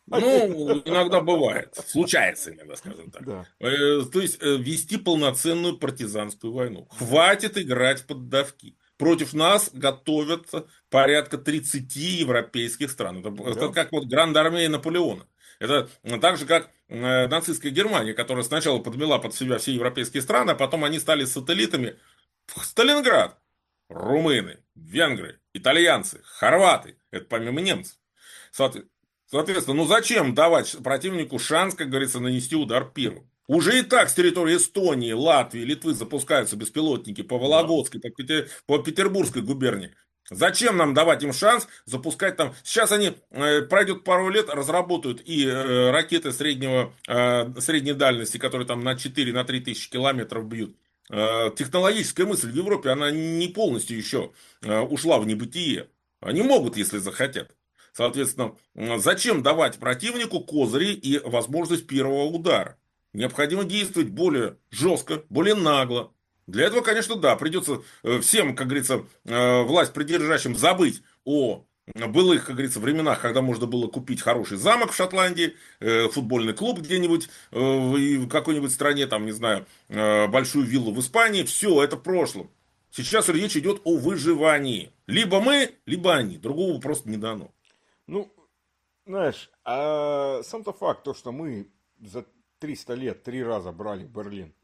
Ну, иногда бывает. Случается иногда, скажем так. Да, Э, То есть, э, вести полноценную партизанскую войну. Хватит играть в поддавки. Против нас готовятся порядка тридцати европейских стран. Это, это да, как вот Гранд-армия Наполеона. Это так же, как э, нацистская Германия, которая сначала подмела под себя все европейские страны, а потом они стали сателлитами. Сталинград. Румыны, венгры, итальянцы, хорваты. Это помимо немцев. Соответ- Соответственно, ну зачем давать противнику шанс, как говорится, нанести удар первым? Уже и так с территории Эстонии, Латвии, Литвы запускаются беспилотники по да. Вологодской, по, Пете- по Петербургской губернии. Зачем нам давать им шанс запускать там? Сейчас они, э, пройдет пару лет, разработают и э, ракеты среднего, э, средней дальности, которые там на четыре на три тысячи километров бьют. Э, технологическая мысль в Европе, она не полностью еще э, ушла в небытие. Они могут, если захотят. Соответственно, зачем давать противнику козыри и возможность первого удара? Необходимо действовать более жестко, более нагло. Для этого, конечно, да, придется э, всем, как говорится, э, власть придержащим забыть о былых, как говорится, временах, когда можно было купить хороший замок в Шотландии, э, футбольный клуб где-нибудь э, в какой-нибудь стране, там, не знаю, э, большую виллу в Испании. Все, это в прошлом. Сейчас речь идет о выживании. Либо мы, либо они. Другого просто не дано. Ну, знаешь, а сам-то факт, то, что мы за триста лет три раза брали Берлин,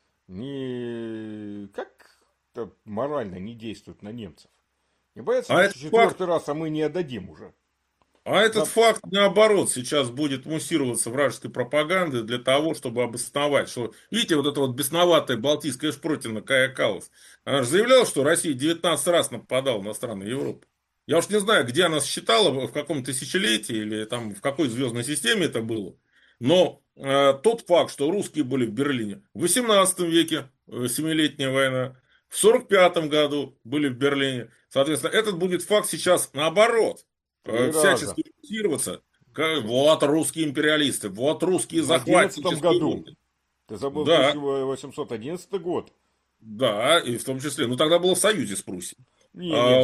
не как-то морально не действует на немцев. Не боятся А то, этот что факт, четвертый раз, а мы не отдадим уже. а этот За- факт, наоборот, сейчас будет муссироваться вражеской пропагандой для того, чтобы обосновать, что, видите, вот эта вот бесноватая балтийская шпротина Кая Каллас, она же заявляла, что Россия девятнадцать раз нападала на страны Европы. Я уж не знаю, где она считала, в каком тысячелетии или там в какой звездной системе это было. Но э, тот факт, что русские были в Берлине в восемнадцатом веке, э, семилетняя война, в сорок пятом году были в Берлине, соответственно, этот будет факт сейчас наоборот Три э, раза. всячески фиксироваться. Как, вот русские империалисты, вот русские В одиннадцатом захватнические году. орды. Ты забыл Да, тысяча восемьсот одиннадцатый год? да, и в том числе. Ну, тогда было в союзе с Пруссией. Не, А, нет,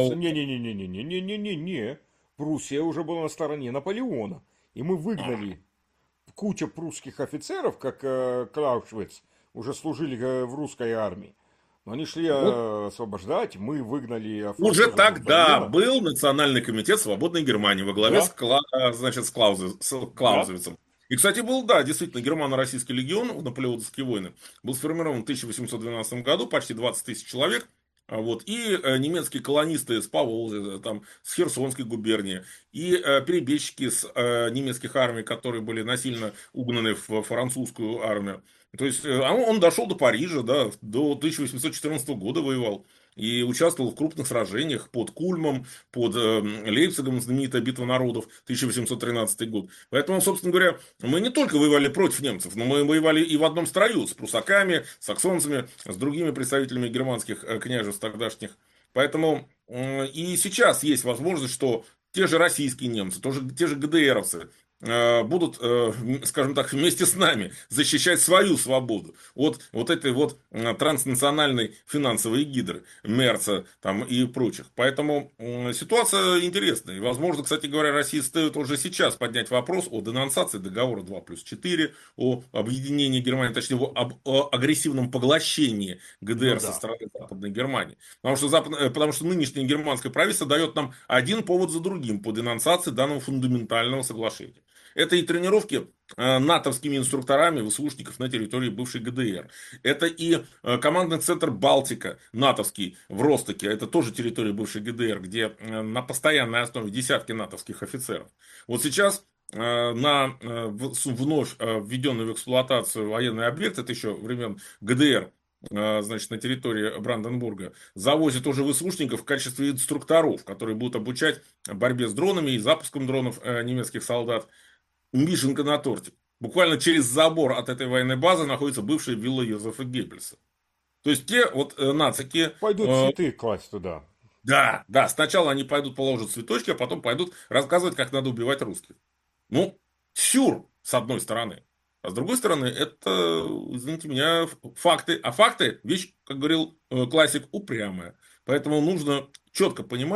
не-не-не-не-не-не-не-не-не. Пруссия уже была на стороне Наполеона. И мы выгнали куча прусских офицеров, как э, Клаушвиц, уже служили э, в русской армии. Но они шли вот э, освобождать, мы выгнали уже французов из тогда Берлина. был Национальный комитет Свободной Германии во главе с, Да, Кла- а, значит, с, Клаузе- с да. Клаузевицем. И, кстати, был, да, действительно, Германо-Российский легион в наполеоновские войны был сформирован в тысяча восемьсот двенадцатом году, почти двадцать тысяч человек. А Вот, и э, немецкие колонисты с Поволжья, э, там, с Херсонской губернии, и э, перебежчики с э, немецких армий, которые были насильно угнаны в французскую армию. То есть, э, а он, он дошел до Парижа, да, до тысяча восемьсот четырнадцатого года воевал. И участвовал в крупных сражениях под Кульмом, под э, Лейпцигом, знаменитая битва народов, тысяча восемьсот тринадцатый год. Поэтому, собственно говоря, мы не только воевали против немцев, но мы воевали и в одном строю с прусаками, с саксонцами, с другими представителями германских э, княжеств тогдашних. Поэтому э, и сейчас есть возможность, что те же российские немцы, тоже, те же ГДРовцы э, будут, э, скажем так, вместе с нами защищать свою свободу от вот этой вот э, транснациональной финансовой гидры, Мерца там и прочих. Поэтому э, ситуация интересная. И, возможно, кстати говоря, России стоит уже сейчас поднять вопрос о денонсации договора два плюс четыре, о объединении Германии, точнее, об, о агрессивном поглощении Ну ГДР со да. стороны Западной Германии. Потому что, Запад, э, потому что нынешнее германское правительство дает нам один повод за другим по денонсации данного фундаментального соглашения. Это и тренировки э, натовскими инструкторами ВСУшников на территории бывшей ГДР. Это и э, командный центр Балтика, натовский, в Ростоке. Это тоже территория бывшей ГДР, где э, на постоянной основе десятки натовских офицеров. Вот сейчас э, на э, в- с- вновь э, введенный в эксплуатацию военный объект, это еще времен ГДР, э, значит, на территории Бранденбурга, завозят уже ВСУшников в качестве инструкторов, которые будут обучать борьбе с дронами и запуском дронов э, немецких солдат. Вишенка на торте. Буквально через забор от этой военной базы находится бывшая вилла Йозефа Геббельса. То есть те вот э, нацики, Пойдут э, цветы класть туда. да, да, сначала они пойдут положат цветочки, а потом пойдут рассказывать, как надо убивать русских. Ну, сюр, с одной стороны. А с другой стороны, это, извините меня, факты. А факты, вещь, как говорил э, классик, упрямая. Поэтому нужно четко понимать,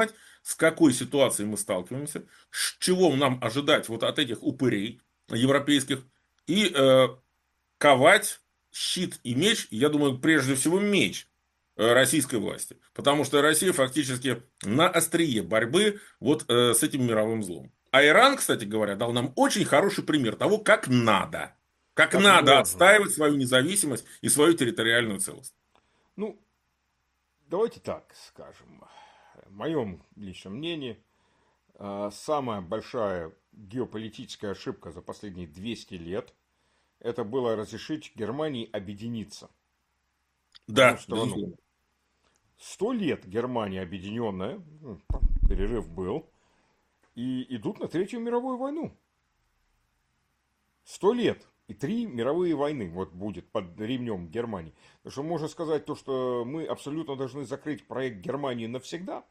с какой ситуацией мы сталкиваемся, с чего нам ожидать вот от этих упырей европейских, и э, ковать щит и меч, я думаю, прежде всего меч э, российской власти. Потому что Россия фактически на острие борьбы вот э, с этим мировым злом. А Иран, кстати говоря, дал нам очень хороший пример того, как надо. Как Как надо можно. отстаивать свою независимость и свою территориальную целостность. Ну, давайте так скажем. В моем личном мнении, а, самая большая геополитическая ошибка за последние двести лет это было разрешить Германии объединиться в одну Да, страну. безусловно. Сто лет Германия объединенная, ну, перерыв был, и идут на Третью мировую войну. Сто лет и три мировые войны вот будет под ремнем Германии. Так что можно сказать то, что мы абсолютно должны закрыть проект Германии навсегда.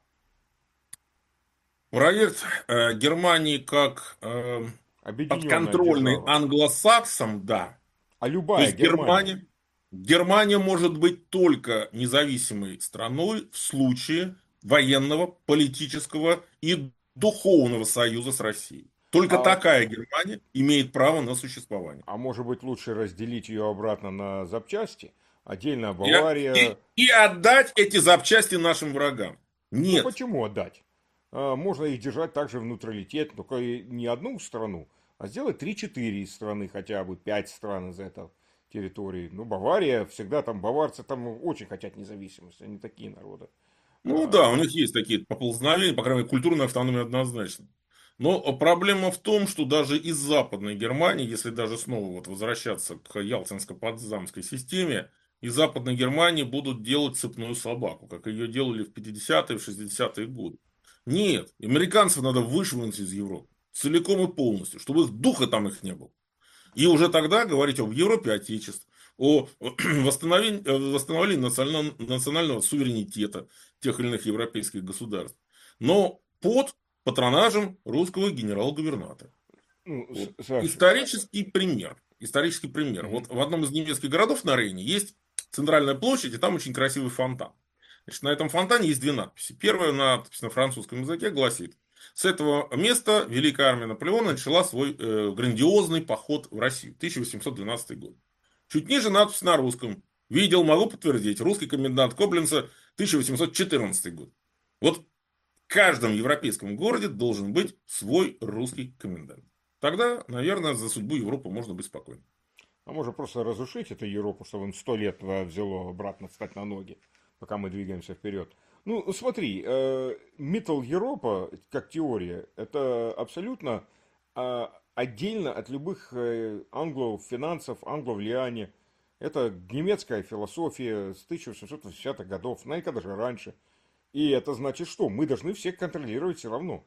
Проект э, Германии как э, Объединенная подконтрольный держава. англосаксам, да. А То любая есть Германия. Германия, Германия может быть только независимой страной в случае военного, политического и духовного союза с Россией. Только А, такая Германия имеет право на существование. а может быть лучше разделить ее обратно на запчасти? Отдельно И, Бавария. и, и отдать эти запчасти нашим врагам. Ну Нет. почему отдать? А, можно их держать также в нейтралитете, только и не одну страну, а сделать три-четыре страны, хотя бы пять стран из этой территории. Ну, Бавария, всегда там баварцы там очень хотят независимости, они такие народы. Ну да, у А, них есть такие поползновения, по крайней мере, культурная автономия однозначно. Но проблема в том, что даже из Западной Германии, если даже снова вот возвращаться к Ялтинско-Потсдамской системе, из Западной Германии будут делать цепную собаку, как ее делали в пятидесятые, в шестидесятые годы. Нет, американцев надо вышвырнуть из Европы целиком и полностью, чтобы их духа там их не было. И уже тогда говорить об Европе Отечеств, о восстановлении, восстановлении национального, национального суверенитета тех или иных европейских государств. Но под патронажем русского генерал-губернатора. ну, Вот. Саша. Исторический пример. Исторический пример. Мгм. Вот в одном из немецких городов на Рейне есть центральная площадь, и там очень красивый фонтан. Значит, на этом фонтане есть две надписи. Первая надпись на французском языке гласит: с этого места Великая армия Наполеона начала свой э, грандиозный поход в Россию. тысяча восемьсот двенадцатый год. Чуть ниже надпись на русском. Видел, могу подтвердить. Русский комендант Кобленца, тысяча восемьсот четырнадцатый год. Вот в каждом европейском городе должен быть свой русский комендант. Тогда, наверное, за судьбу Европы можно быть спокойным. А можно просто разрушить эту Европу, чтобы им сто лет э, взяло обратно встать на ноги, пока мы двигаемся вперед. Ну, смотри, э, Middle Европа, как теория, это абсолютно э, отдельно от любых э, англо-финансов, англо-влияния. Это немецкая философия с тысяча восемьсот восьмидесятых годов, наверняка даже раньше. И это значит что? Мы должны всех контролировать все равно.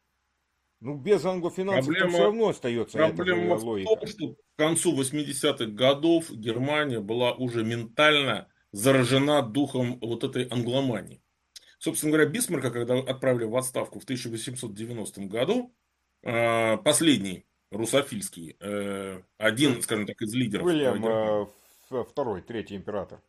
Ну, без англофинансов там все Проблема, равно остается эта же проблема в том, логика. что к концу восьмидесятых годов Германия была уже ментально заражена духом вот этой англомании. Собственно говоря, Бисмарка, когда отправили в отставку в тысяча восемьсот девяностом году, э, последний русофильский, э, один, скажем так, из лидеров э, Уильям Германии, э, ф- второй, третий император.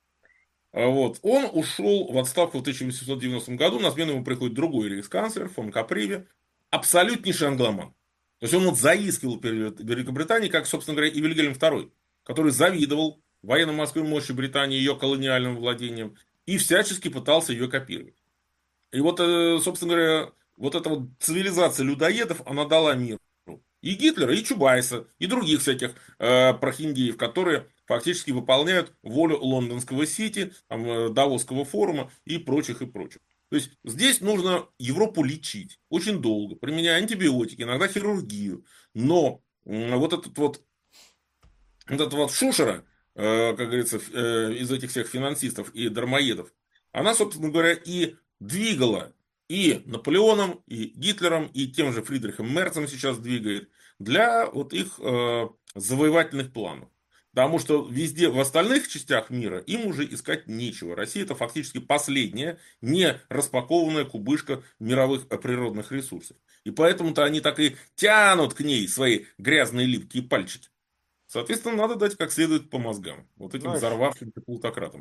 а вот, он ушел в отставку в тысяча восемьсот девяностом году, на смену ему приходит другой рейхсканцлер, фон Каприве, абсолютнейший англоман. То есть он вот заискивал перед Великобританией, как, собственно говоря, и Вильгельм второй, который завидовал военно-морской мощи Британии, ее колониальным владениям, и всячески пытался ее копировать. И вот, э, собственно говоря, вот эта вот цивилизация людоедов, она дала миру и Гитлера, и Чубайса, и других всяких э, прохиндеев, которые фактически выполняют волю лондонского Сити, там, э, Давосского форума и прочих, и прочих. То есть здесь нужно Европу лечить очень долго, применяя антибиотики, иногда хирургию. Но м, вот этот вот, вот этот вот шушера, э, как говорится, э, из этих всех финансистов и дармоедов, она, собственно говоря, и двигала и Наполеоном, и Гитлером, и тем же Фридрихом Мерцем сейчас двигает для вот их э, завоевательных планов. Потому что везде, в остальных частях мира им уже искать нечего. Россия это фактически последняя, не распакованная кубышка мировых э, природных ресурсов. И поэтому-то они так и тянут к ней свои грязные липкие пальчики. Соответственно, надо дать как следует по мозгам. Вот этим Знаешь, взорвавшимся плутократам.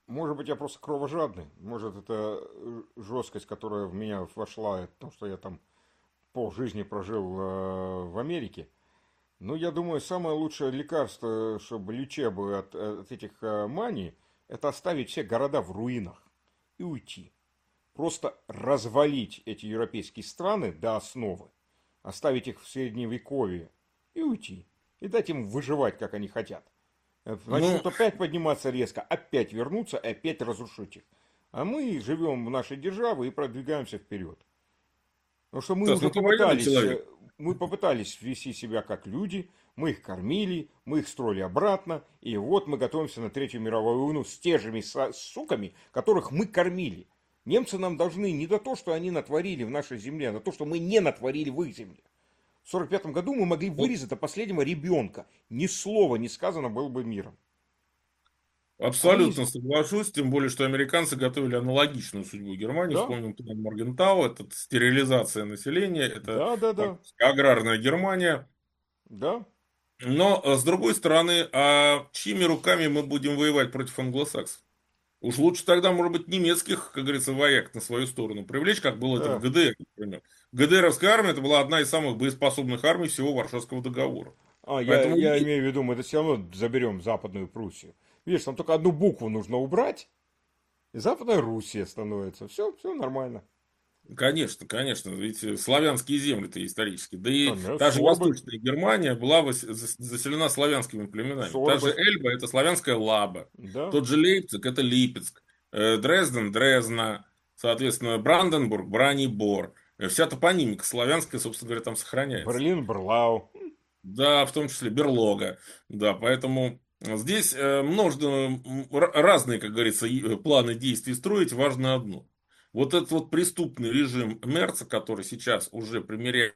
Может быть, я просто кровожадный. Может, это э, жесткость, которая в меня вошла, потому что я там полжизни прожил э, в Америке. Ну, я думаю, самое лучшее лекарство, чтобы лечебы от, от этих э, маний, это оставить все города в руинах и уйти. Просто развалить эти европейские страны до основы, оставить их в средневековье и уйти. И дать им выживать, как они хотят. Э, Ну, Начнут опять подниматься резко, опять вернуться и опять разрушить их. А мы живем в нашей державе и продвигаемся вперед. Потому что мы Стас, уже ну ты военный попытались, человек. э, мы попытались вести себя как люди, мы их кормили, мы их строили обратно, и вот мы готовимся на Третью мировую войну с теми же суками, которых мы кормили. Немцы нам должны не за то, что они натворили в нашей земле, а за то, что мы не натворили в их земле. В сорок пятом году мы могли Вот вырезать до последнего ребенка. Ни слова не сказано было бы миром. Они, абсолютно соглашусь, тем более, что американцы готовили аналогичную судьбу Германии. да, Вспомним план Моргентау, это стерилизация населения, это да, да, да, фактически аграрная Германия. да. Но, э, с другой стороны, а чьими руками мы будем воевать против англосаксов? Уж лучше тогда, может быть, немецких, как говорится, вояк на свою сторону привлечь, как было это в Э, ГДР, например. ГДРовская армия это была одна из самых боеспособных армий всего Варшавского договора. А, я, Поэтому я и- имею в виду, мы это все равно заберем Западную Пруссию. Видишь, там только одну букву нужно убрать, и Западная Руссия становится. Все, все нормально. конечно, конечно, ведь э, славянские земли-то исторически. Да и Конечно, та же сорбы, Восточная Германия была вос- зас- заселена славянскими племенами. Та же сорбы, Эльба это славянская Лаба. да. Тот же Лейпциг это Липецк. Э, Дрезден, Дрезна. Соответственно, Бранденбург, Бранибор. Э, Вся топонимика славянская, собственно говоря, там сохраняется. Берлин, Берлау. Да, в том числе берлога. Да, поэтому здесь э, можно м, р- разные, как говорится, и- э, планы действий строить. Важно одно. Вот этот вот преступный режим Мерца, который сейчас уже примеряет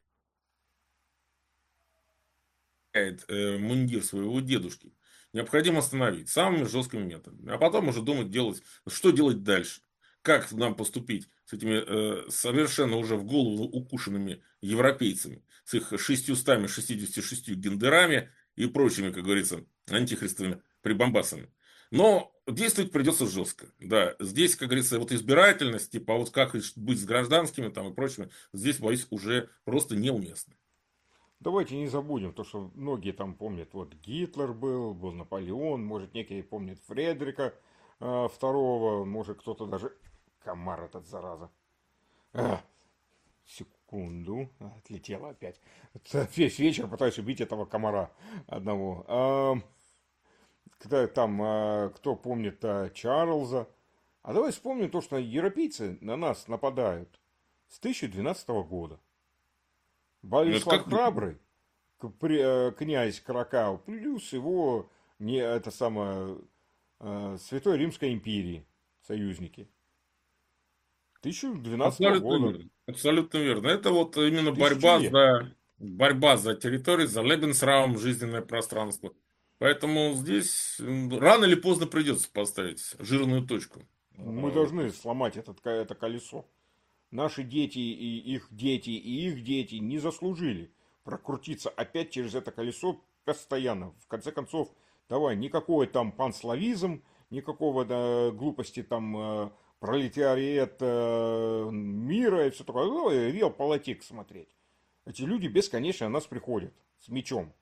э, мундир своего дедушки, необходимо остановить самыми жесткими методами. А потом уже думать, делать, что делать дальше. Как нам поступить с этими э, совершенно уже в голову укушенными европейцами, с их шестьюстами шестьюдесятью шестью гендерами и прочими, как говорится, антихристовыми прибамбасами. Но действовать придется жестко. Да, здесь, как говорится, вот избирательность, типа, а вот как быть с гражданскими там и прочими, здесь, боюсь, уже просто неуместно. Давайте не забудем то, что многие там помнят. Вот Гитлер был, был Наполеон, может, некие помнят Фредерика э, второго, может, кто-то даже... Комар этот, зараза. А, секунду. Отлетела опять. Весь вечер пытаюсь убить этого комара одного. А, когда там, а, кто помнит а, Чарльза. А давай вспомним то, что европейцы на нас нападают с тысяча двенадцатого года. Ну, это Болеслав как... Храбрый, к- при- э, князь Кракау, плюс его не это самое э, Святой Римской империи, союзники. тысяча двенадцатого Абсолютно года. верно. Абсолютно верно. Это вот именно борьба Тысячелетие. за борьба за территорию, за Lebensraum, жизненное пространство. Поэтому здесь м, рано или поздно придется поставить жирную точку. Мы А, должны сломать этот, ко- это колесо. Наши дети и их дети и их дети не заслужили прокрутиться опять через это колесо постоянно. В конце концов, давай, никакой там панславизм, никакого да, глупости там э, пролетариат э, мира и все такое. Давай Реал Политик смотреть. Эти люди бесконечно на нас приходят с мечом.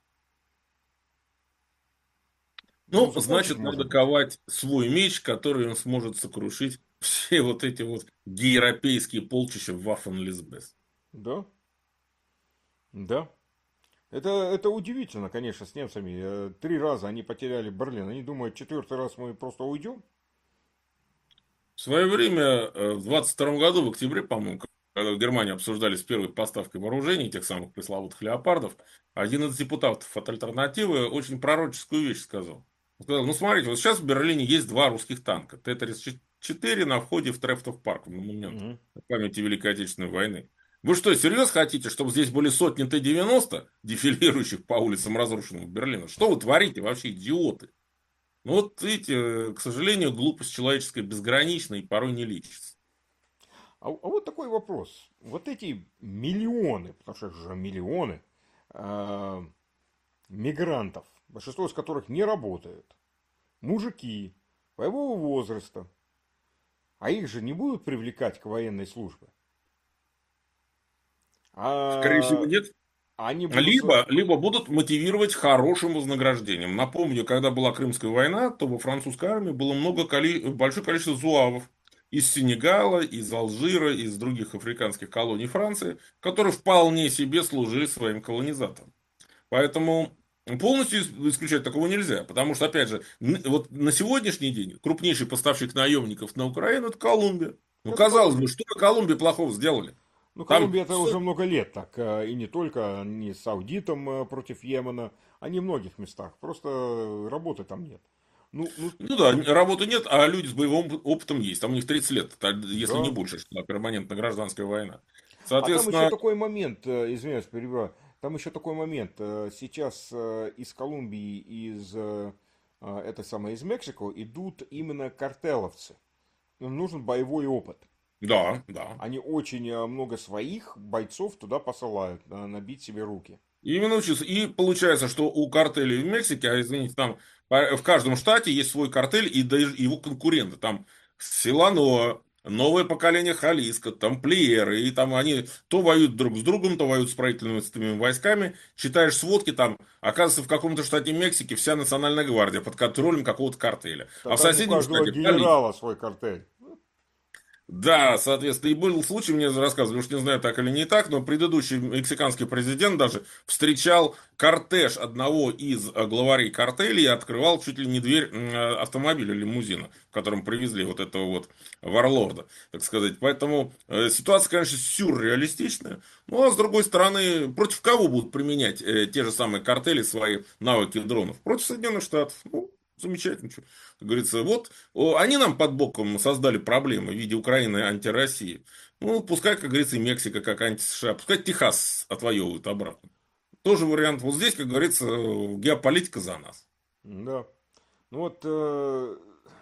Ну, Ну, закончить значит, может надо быть. ковать свой меч, который он сможет сокрушить все вот эти вот гейропейские полчища Ваффен-Лизбес. Да, да. Это, это удивительно, конечно, с немцами. Э, Три раза они потеряли Берлин. Они думают, четвертый раз мы просто уйдем. В свое время, э, в двадцать втором году, в октябре, по-моему, когда в Германии обсуждались первой поставкой вооружений, тех самых пресловутых леопардов, один из депутатов от альтернативы очень пророческую вещь сказал. Он сказал, ну смотрите, вот сейчас в Берлине есть два русских танка. Т тридцать четыре на входе в Трефтов парк, в монумент Мгм. памяти Великой Отечественной войны. Вы что, серьезно хотите, чтобы здесь были сотни Т девяносто, дефилирующих по улицам разрушенного Берлина? Что вы творите вообще, идиоты? Ну вот видите, к сожалению, глупость человеческая безгранична и порой не лечится. А, а вот такой вопрос. Вот эти миллионы, потому что это же миллионы э, мигрантов, большинство из которых не работают, мужики, боевого возраста, а их же не будут привлекать к военной службе. Скорее всего, А нет. они будут... Либо, либо будут мотивировать хорошим вознаграждением. Напомню, когда была Крымская война, то во французской армии было много коли... большое количество зуавов из Сенегала, из Алжира, из других африканских колоний Франции, которые вполне себе служили своим колонизаторам. Поэтому полностью исключать такого нельзя, потому что, опять же, вот на сегодняшний день крупнейший поставщик наемников на Украину — это Колумбия. Ну, Это казалось правда. бы, что Колумбии плохого сделали? Ну, Там Колумбия это все. уже много лет так. э, И не только не с аудитом э, против Йемена, а не в многих местах. Просто работы там нет. Ну, ну, Ну да, работы нет, а люди с боевым опытом есть. Там у них тридцать лет, та- если не да. больше, шла перманентная гражданская война. А там еще Соответственно, такой момент, э, извиняюсь, перебиваю. Там еще такой момент. э, Сейчас э, из Колумбии, из э, э, этой самой, из Мексико идут именно картеловцы. Им нужен боевой опыт. да, да. Они очень э, много своих бойцов туда посылают, э, набить себе руки. Именно учиться. И получается, что у картелей в Мексике, а извините, там по- в каждом штате есть свой картель и даже его конкуренты. Там Силано, новое поколение Халиска, тамплиеры, и там они то воюют друг с другом, то воюют с правительственными войсками. Читаешь сводки, там, оказывается, в каком-то штате Мексики вся национальная гвардия под контролем какого-то картеля. А Да в там у соседнем каждого штате полиция. генерала свой картель. Да, соответственно, и был случай, мне рассказывали, уж не знаю, так или не так, но предыдущий мексиканский президент даже встречал кортеж одного из э, главарей картелей и открывал чуть ли не дверь э, автомобиля, лимузина, в котором привезли вот этого вот варлорда, так сказать. Поэтому э, ситуация, конечно, сюрреалистичная. Ну, а с другой стороны, против кого будут применять э, те же самые картели свои навыки дронов? Против Соединенных Штатов. Ну, замечательно. Чё. Как говорится, вот о, они нам под боком создали проблемы в виде Украины и антироссии. Ну, пускай, как говорится, и Мексика как анти-США, пускай Техас отвоевывают обратно. Тоже вариант. Вот здесь, как говорится, геополитика за нас. Да. Ну вот, э,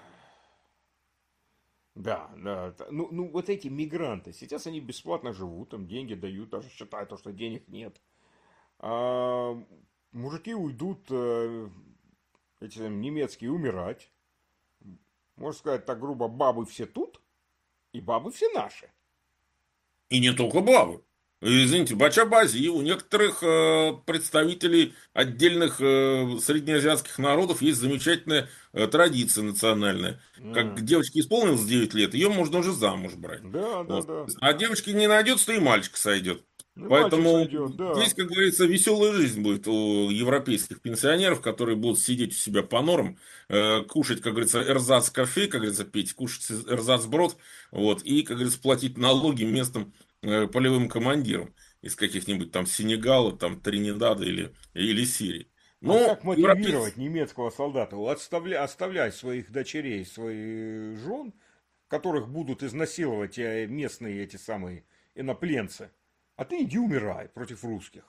да, да. т- Ну, ну, вот эти мигранты, сейчас они бесплатно живут, там деньги дают, даже считают, то, что денег нет. А мужики уйдут, э, эти там, немецкие, умирать. Можно сказать так грубо, бабы все тут, и бабы все наши. И не только бабы. Извините, бача-бази, у некоторых э, представителей отдельных э, среднеазиатских народов есть замечательная э, традиция национальная. Как М, девочке исполнилось девять лет, ее можно уже замуж брать. Да, да, Вот. да. А девочки не найдется, то и мальчик сойдет. Ну, и мальчик Поэтому сойдет, здесь, да. как говорится, веселая жизнь будет у европейских пенсионеров, которые будут сидеть у себя по норам, э, кушать, как говорится, эрзац кофе, как говорится, пить, кушать эрзац брод, вот, и, как говорится, платить налоги местным э, полевым командирам из каких-нибудь там Сенегала, там Тринидада или, или Сирии. А Ну, как европейцы, мотивировать немецкого солдата? Отставля, оставлять своих дочерей, своих жен, которых будут изнасиловать э, местные эти самые инопленцы. А ты иди умирай против русских.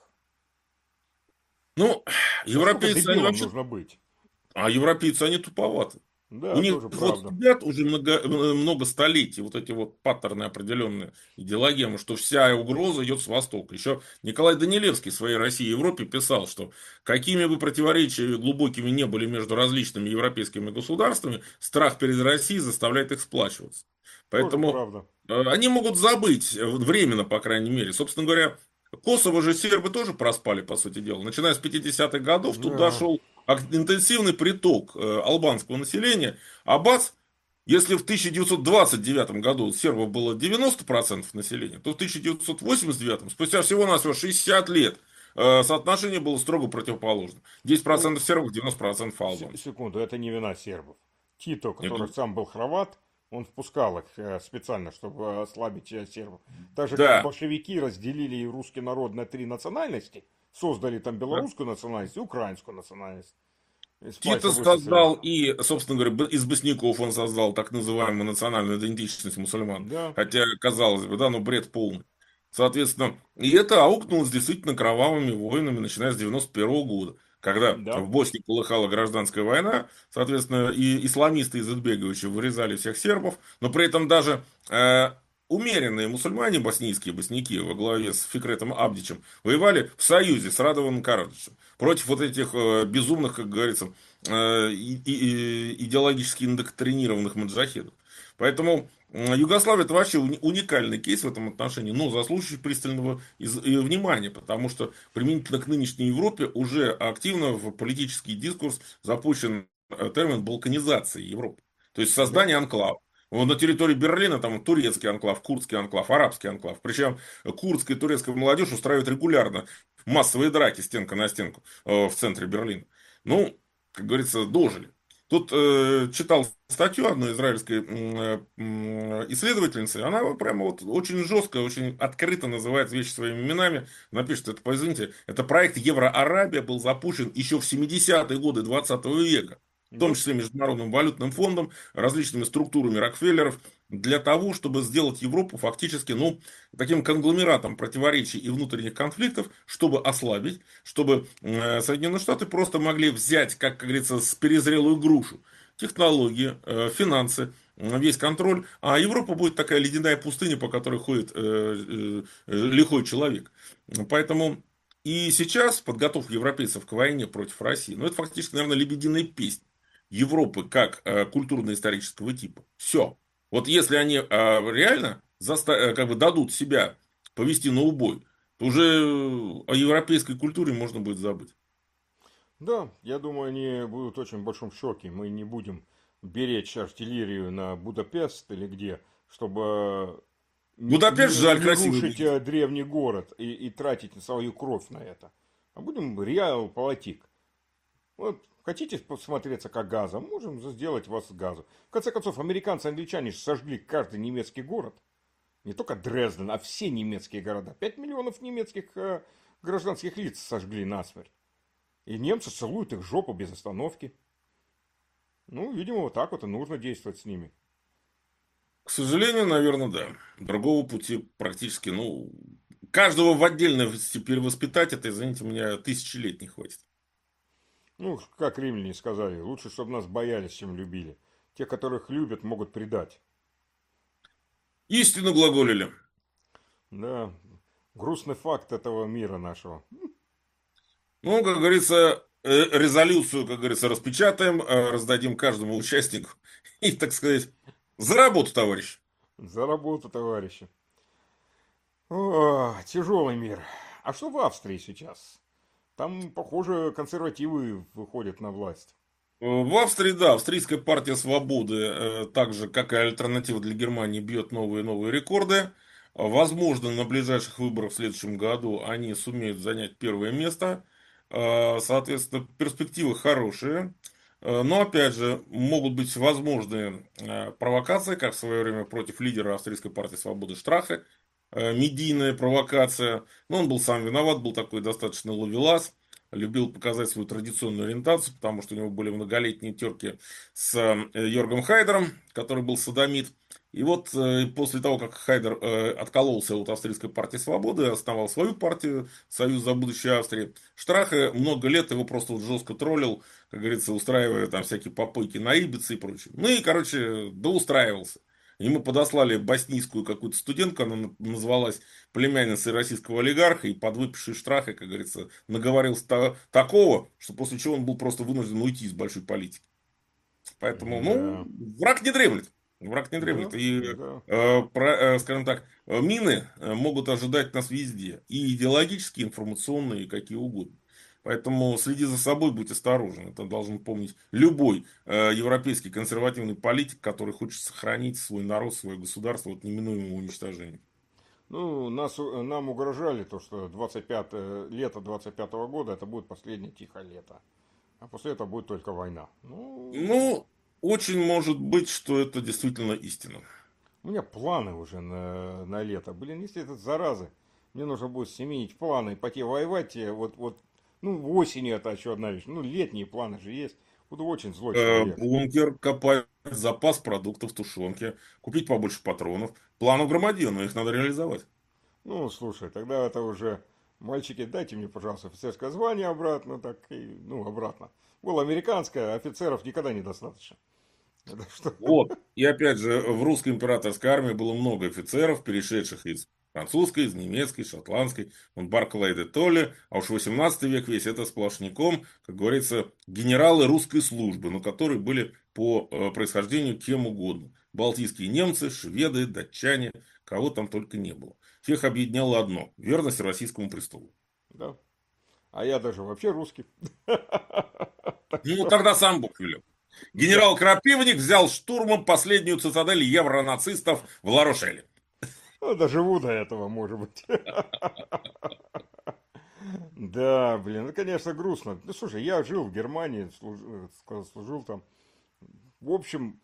ну, Насколько европейцы, они дебилом вообще. нужно быть? А европейцы, они туповаты. У Да, них тоже вот правда. сидят уже много, э, много столетий вот эти вот паттерны определенные, идеологемы, что вся угроза идет с Востока. Еще Николай Данилевский в своей России и Европе писал, что какими бы противоречиями глубокими не были между различными европейскими государствами, страх перед Россией заставляет их сплачиваться. Тоже Поэтому правда. э, они могут забыть, э, временно, по крайней мере. Собственно говоря, Косово же сербы тоже проспали, по сути дела. Начиная с пятидесятых годов туда Да. шел ак- интенсивный приток э, албанского населения. А бац, если в тысяча девятьсот двадцать девятом году у сербов было девяносто процентов населения, то в тысяча девятьсот восемьдесят девятом, спустя всего-навсего шестьдесят лет, э, соотношение было строго противоположно. десять Ну, процентов сербов, девяносто процентов се- албанцев. секунду, это не вина сербов. Тито, который Это- сам был хорват, он впускал их э, специально, чтобы ослабить э, сербов. Так же, как Да, большевики разделили русский народ на три национальности, создали там да. белорусскую национальность и украинскую национальность. Из Тито пальца высосали. создал и, собственно говоря, б- из босняков он создал так называемую национальную идентичность мусульман. Да, Хотя, казалось бы, да, ну бред полный. Соответственно, и это аукнулось действительно кровавыми войнами, начиная с девяносто первого года, когда да. в Боснии полыхала гражданская война, соответственно, и исламисты из Избеговича вырезали всех сербов, но при этом даже э, умеренные мусульмане, боснийские боснияки во главе с Фикретом Абдичем, воевали в союзе с Радованом Караджичем против вот этих э, безумных, как говорится, э, и, и- идеологически индоктринированных маджахедов. Поэтому э, Югославия это вообще уни- уникальный кейс в этом отношении, но заслуживающий пристального из- и внимания, потому что применительно к нынешней Европе уже активно в политический дискурс запущен э, термин балканизации Европы. То есть Да. создание анклава. Вот на территории Берлина там турецкий анклав, курдский анклав, арабский анклав. Причем курдская и турецкая молодежь устраивает регулярно массовые драки стенка на стенку э, в центре Берлина. Ну, как говорится, дожили. Тут э, читал статью одной израильской м, м, исследовательницы, она вот прямо вот очень жестко, очень открыто называет вещи своими именами. Напишет, это, извините, это проект Евроарабия был запущен еще в семидесятые годы двадцатого века, в том Да. числе Международным валютным фондом, различными структурами Рокфеллеров, для того, чтобы сделать Европу фактически, ну, таким конгломератом противоречий и внутренних конфликтов, чтобы ослабить, чтобы э, Соединенные Штаты просто могли взять, как, как говорится, с перезрелую грушу технологии, э, финансы, э, весь контроль, а Европа будет такая ледяная пустыня, по которой ходит э, э, э, лихой человек. Поэтому и сейчас подготовка европейцев к войне против России, ну, это фактически, наверное, лебединая песня Европы как э, культурно-исторического типа. Все. Вот если они э, реально заста- э, как бы дадут себя повести на убой, то уже о европейской культуре можно будет забыть. Да, я думаю, они будут в очень большом шоке. Мы не будем беречь артиллерию на Будапест или где, чтобы не, Будапешт, не- жаль, не красивый рушить будет. э, древний город и, и тратить свою кровь на это. А будем реал политик. Вот хотите посмотреться как газом, можем сделать вас газом. В конце концов, американцы и англичане ж сожгли каждый немецкий город. Не только Дрезден, а все немецкие города. Пять миллионов немецких э, гражданских лиц сожгли насмерть. И немцы целуют их жопу без остановки. Ну, видимо, вот так вот и нужно действовать с ними. К сожалению, наверное, да. Другого пути практически, ну, каждого в отдельности перевоспитать, это, извините меня, тысячи лет не хватит. Ну, как римляне сказали, лучше, чтобы нас боялись, чем любили. Те, которых любят, могут предать. Истину глаголили. Да, грустный факт этого мира нашего. Ну, как говорится, э, резолюцию, как говорится, распечатаем, э, раздадим каждому участнику. И, так сказать, за работу, товарищ. За работу, товарищи. О, тяжелый мир. А что в Австрии сейчас? Там, похоже, консервативы выходят на власть. В Австрии, да, австрийская партия свободы, э, так же, как и альтернатива для Германии, бьет новые и новые рекорды. Возможно, на ближайших выборах в следующем году они сумеют занять первое место. Э, Соответственно, перспективы хорошие. Э, Но, опять же, могут быть возможны э, провокации, как в свое время против лидера австрийской партии свободы Штраха. Э, Медийная провокация. Но он был сам виноват, был такой достаточно ловелас, любил показать свою традиционную ориентацию, потому что у него были многолетние терки с э, Йоргом Хайдером, который был содомит. И вот э, после того, как Хайдер э, откололся от Австрийской партии свободы, основал свою партию, Союз за будущее Австрии, Штрахе много лет его просто вот жестко троллил, как говорится, устраивая там всякие попойки на Ибице и прочее. Ну и, короче, да устраивался. Ему подослали боснийскую какую-то студентку, она назвалась племянницей российского олигарха, и подвыпивший Штрахе, как говорится, наговорился та- такого, что после чего он был просто вынужден уйти из большой политики. Поэтому, ну, Да, враг не дремлет. Враг не дремлет. да, И, да. э, про- э, скажем так, э, мины э, могут ожидать нас везде. И идеологические, информационные, и какие угодно. Поэтому следи за собой, будь осторожен. Это должен помнить любой э, европейский консервативный политик, который хочет сохранить свой народ, свое государство от неминуемого уничтожения. Ну, нас, у- нам угрожали то, что двадцать пятое, лето двадцать пятого года это будет последнее тихое лето. А после этого будет только война. Ну, Ну, очень может быть, что это действительно истина. у меня планы уже на, на лето. Блин, если это заразы, мне нужно будет сменить планы и пойти воевать. э, Вот, вот, ну, осенью это еще одна вещь. Ну, летние планы же есть. Буду очень злой Э, человек. бункер, копать запас продуктов, тушенки, купить побольше патронов. План у громадье, но их надо реализовать. Ну, слушай, тогда это уже... Мальчики, дайте мне, пожалуйста, офицерское звание обратно, так и, ну, обратно. Было американское, офицеров никогда недостаточно. Это что? Вот. И опять же, в русской императорской армии было много офицеров, перешедших из французской, из немецкой, шотландской. Он Барклай де Толли, а уж восемнадцатый век весь это сплошняком, как говорится, генералы русской службы, но которые были по э, происхождению кем угодно. Балтийские немцы, шведы, датчане, кого там только не было. Всех объединяло одно – верность российскому престолу. Да. А я даже вообще русский. Так Ну, что, тогда сам Бог велел. да. Генерал Крапивник взял штурмом последнюю цитадель евронацистов в Ларошеле. Ну, доживу до этого, может быть. Да, блин, ну, конечно, грустно. Ну, слушай, я жил в Германии, служил, служил там. В общем,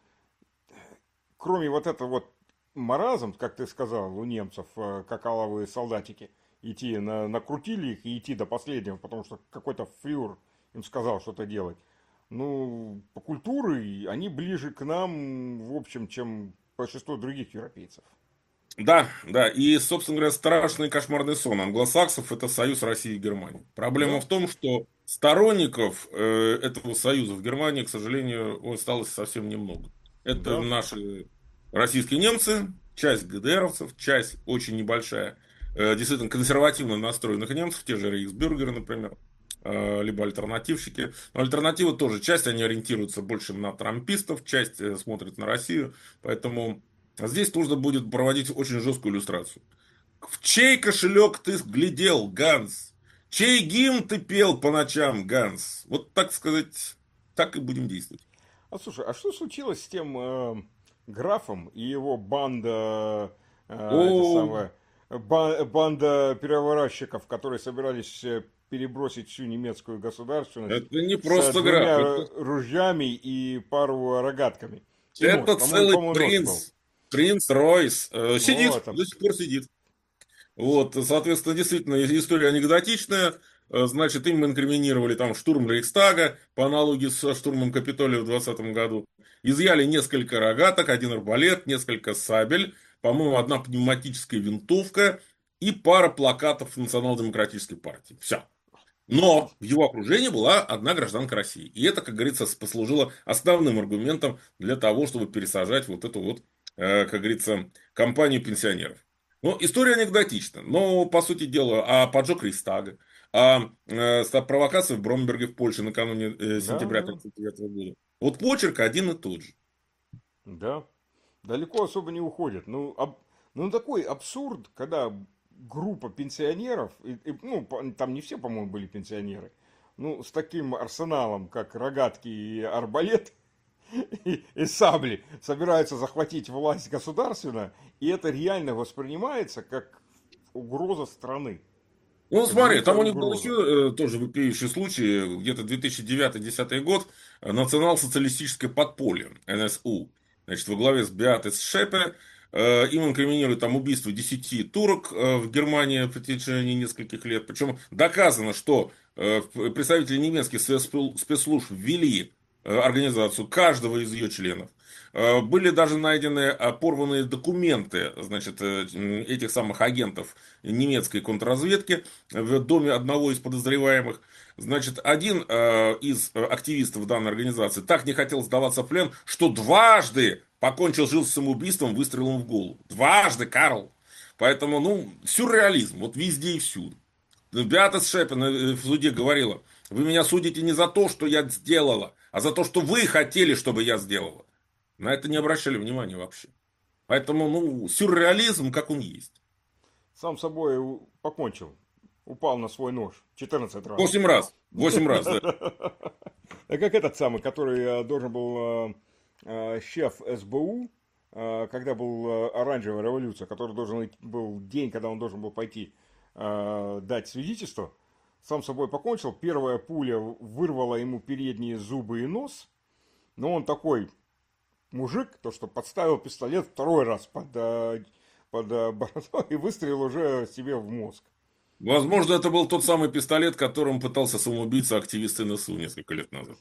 кроме вот этого вот маразм, как ты сказал, у немцев, э, какаловые солдатики, идти, на, накрутили их и идти до последнего, потому что какой-то фюрер им сказал что-то делать. Ну, по культуре они ближе к нам, в общем, чем большинство других европейцев. Да, да, и, собственно говоря, страшный кошмарный сон англосаксов – это союз России и Германии. Проблема Да, в том, что сторонников э, этого союза в Германии, к сожалению, осталось совсем немного. Это да, наши российские немцы, часть ГДРовцев, часть очень небольшая, э, действительно консервативно настроенных немцев, те же рейхсбюргеры, например, э, либо альтернативщики. Но альтернатива тоже, часть они ориентируются больше на трампистов, часть э, смотрит на Россию, поэтому… А здесь нужно будет проводить очень жесткую иллюстрацию. В чей кошелек ты глядел, Ганс? Чей гимн ты пел по ночам, Ганс? Вот так сказать, так и будем действовать. а слушай, а что случилось с тем э, графом и его банда, э, это О, самое, ба- банда переворотчиков, которые собирались э, перебросить всю немецкую государственность это не с просто граф, двумя это, ружьями и пару рогатками. И нож, это по-моему, целый по-моему, нож был. принц. Принц Ройс. Э, сидит, Вот. до сих пор сидит. Вот, соответственно, действительно, история анекдотичная. Э, Значит, им инкриминировали там штурм Рейхстага по аналогии со штурмом Капитолия в двадцатом году. Изъяли несколько рогаток, один арбалет, несколько сабель, по-моему, одна пневматическая винтовка и пара плакатов национал-демократической партии. Все. Но в его окружении была одна гражданка России. И это, как говорится, послужило основным аргументом для того, чтобы пересажать вот эту вот, э, как говорится, компанию пенсионеров. Ну, история анекдотична, но, по сути дела, а поджог Рейхстага, а э, провокация в Бромберге в Польше накануне э, Да, сентября да, тридцать девятого года. Вот почерк один и тот же. да. Далеко особо не уходит. Ну, аб- ну такой абсурд, когда группа пенсионеров, и- и, ну, по- там не все, по-моему, были пенсионеры, ну, с таким арсеналом, как рогатки и арбалет, и, и сабли, собираются захватить власть государственно, и это реально воспринимается как угроза страны, Ну, как смотри, дикая там у них был угроза. еще э, тоже вопиющий случай, где-то две тысячи девятый-десятый год, э, национал-социалистическое подполье, эн эс у, значит, во главе с Беатес Шепе, э, им инкриминируют там убийство десяти турок э, в Германии в течение нескольких лет, причем доказано, что э, представители немецких спецслу- спецслужб ввели э, организацию каждого из ее членов. Э, Были даже найдены э, порванные документы, значит, э, этих самых агентов немецкой контрразведки в доме одного из подозреваемых. Значит, один э, из активистов данной организации так не хотел сдаваться в плен, что дважды покончил жизнь самоубийством выстрелом в голову. Дважды, Карл. Поэтому, ну, сюрреализм. Вот везде и всюду. Беата Шепен э, в суде говорила: вы меня судите не за то, что я сделала, а за то, что вы хотели, чтобы я сделала. На это не обращали внимания вообще. Поэтому, ну, сюрреализм, как он есть. Сам собой у- покончил, упал на свой нож четырнадцать раз. Восемь раз. Восемь раз, да. А как этот самый, который э, должен был э, э, шеф эс бэ у, э, когда был э, оранжевая революция, который должен идти- был день, когда он должен был пойти э, дать свидетельство, сам собой покончил. Первая пуля вырвала ему передние зубы и нос, но он такой мужик, то что подставил пистолет второй раз под, э, под э, бородой и выстрелил уже себе в мозг. Возможно, это был тот самый пистолет, которым пытался самоубийца активист эн эс у несколько лет назад.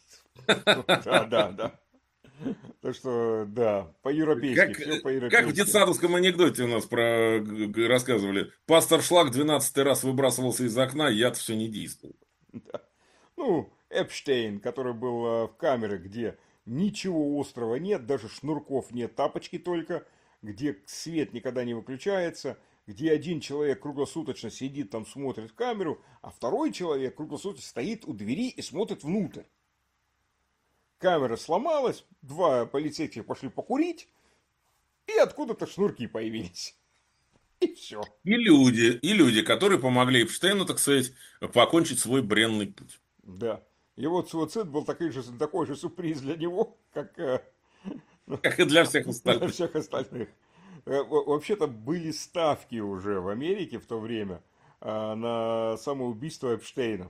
Да, да, да. Так что, да, по-европейски, Как, все как в по-европейски. детсадовском анекдоте у нас про, г- г- рассказывали. Пастор Шлак двенадцатый раз выбрасывался из окна, яд все не действовал. Ну, Эпштейн, который был э, в камере, где Ничего острого нет, даже шнурков нет, тапочки только, где свет никогда не выключается, где один человек круглосуточно сидит там, смотрит в камеру, а второй человек круглосуточно стоит у двери и смотрит внутрь. Камера сломалась, два полицейских пошли покурить, и откуда-то шнурки появились. И все. И люди, и люди, которые помогли Эпштейну, так сказать, покончить свой бренный путь. Да. И вот суицид был такой же, такой же сюрприз для него, как э, Как и для всех для остальных. всех остальных. Э, Вообще-то были ставки уже в Америке в то время э, на самоубийство Эпштейна.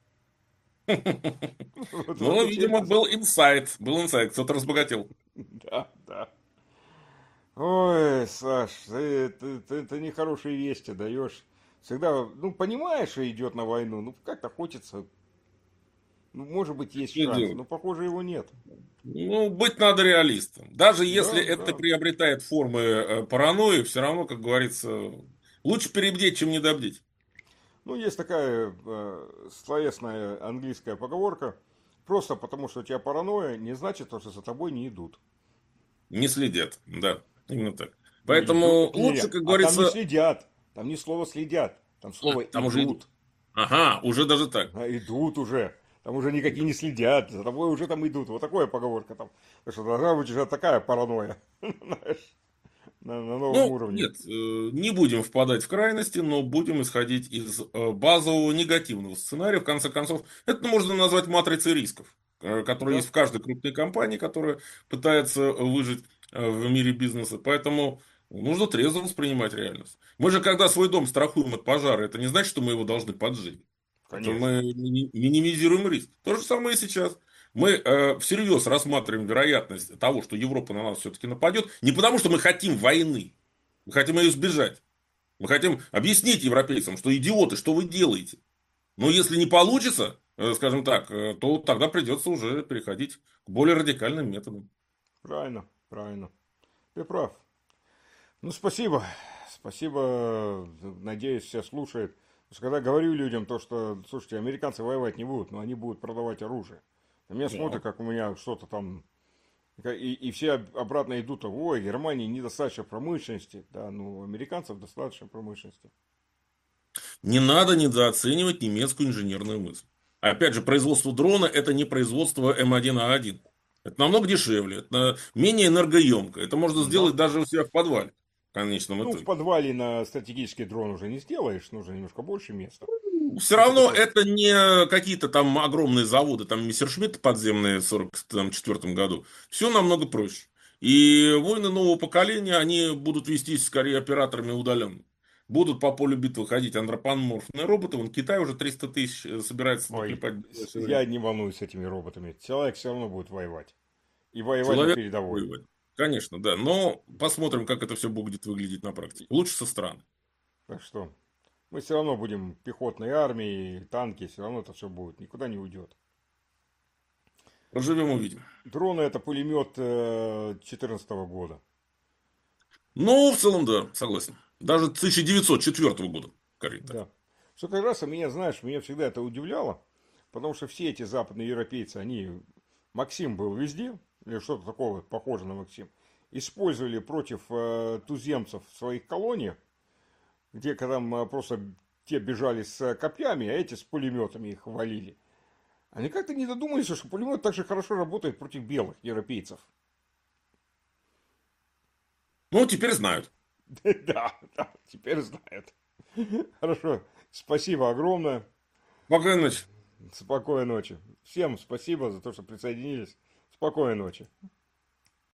Вот, вот Ну, видимо, интересно. был инсайт. Был инсайт, кто-то разбогател. Да, да. Ой, Саш, ты, ты, ты, ты нехорошие вести даешь. Всегда, ну, понимаешь, что идет на войну, ну, как-то хочется. Ну, может быть, есть Что шанс, делать? но, похоже, его нет. Ну, быть надо реалистом. Даже если Да, это да. приобретает формы э, паранойи, все равно, как говорится, лучше перебдеть, чем недобдеть. Ну, есть такая э, словесная английская поговорка. Просто потому, что у тебя паранойя, не значит, что за тобой не идут. Не следят. Да, именно так. Ну, Поэтому идут. Не, лучше, как а там не говорится... следят. Там не слово следят. Там А, слово там уже идут. идут. Ага, уже даже так. А, идут уже. Там уже никакие не следят. За тобой уже там идут. Вот такая поговорка там. Так что должна быть уже такая паранойя. Знаешь, на, на новом Ну, уровне. нет, э, не будем впадать в крайности, но будем исходить из э, базового негативного сценария. В конце концов, это можно назвать матрицей рисков, э, которая Да, есть в каждой крупной компании, которая пытается выжить э, в мире бизнеса. Поэтому нужно трезво воспринимать реальность. Мы же, когда свой дом страхуем от пожара, это не значит, что мы его должны поджечь. Это конечно. мы мини- минимизируем риск. То же самое и сейчас. Мы э, всерьез рассматриваем вероятность того, что Европа на нас все-таки нападет, не потому, что мы хотим войны, мы хотим ее избежать. Мы хотим объяснить европейцам, что идиоты, что вы делаете. Но если не получится, э, скажем так, э, то тогда придется уже переходить к более радикальным методам. Правильно, правильно. Ты прав. Ну, спасибо. Спасибо. Надеюсь, все слушают. Потому что когда говорю людям то, что, слушайте, американцы воевать не будут, но они будут продавать оружие. На меня Да. смотрят, как у меня что-то там. И, и все обратно идут, ой, Германии недостаточно промышленности. Да, ну, у американцев достаточно промышленности. Не надо недооценивать немецкую инженерную мысль. Опять же, производство дрона это не производство эм один а один. Это намного дешевле, это менее энергоемко. Это можно Да. сделать даже у себя в подвале, в конечном Ну, в итоге. подвале на стратегический дрон уже не сделаешь, нужно немножко больше места. Все Это равно такой. это не какие-то там огромные заводы, там Мессершмитт подземные в сорок четвёртом году. Все намного проще. И войны нового поколения, они будут вестись скорее операторами удаленно. Будут по полю битвы ходить антропоморфные роботы. Вон Китай уже триста тысяч э, собирается Ой, наклепать в ближайшее время. я не волнуюсь с этими роботами. Человек все равно будет воевать. И воевать на Человек передовой. воевать. Конечно, да. Но посмотрим, как это все будет выглядеть на практике. Лучше со стороны. Так что мы все равно будем пехотной армией, танки, все равно это все будет, никуда не уйдет. Проживем, увидим. Дроны это пулемет две тысячи четырнадцатого года. Ну, в целом, да, согласен. Даже тысяча девятьсот четвёртого года. Скорее так. Да. Что как раз меня, знаешь, меня всегда это удивляло, потому что все эти западные европейцы, они, Максим был везде, или что-то такого похоже на Максим, использовали против э, туземцев в своих колониях, где когда мы просто те бежали с копьями, а эти с пулеметами их валили. Они как-то не додумались, что пулемет так же хорошо работает против белых европейцев. Ну, теперь знают. Да, да, теперь знают. Хорошо. Спасибо огромное. Спокойной ночи. Спокойной ночи. Всем спасибо за то, что присоединились. Спокойной ночи.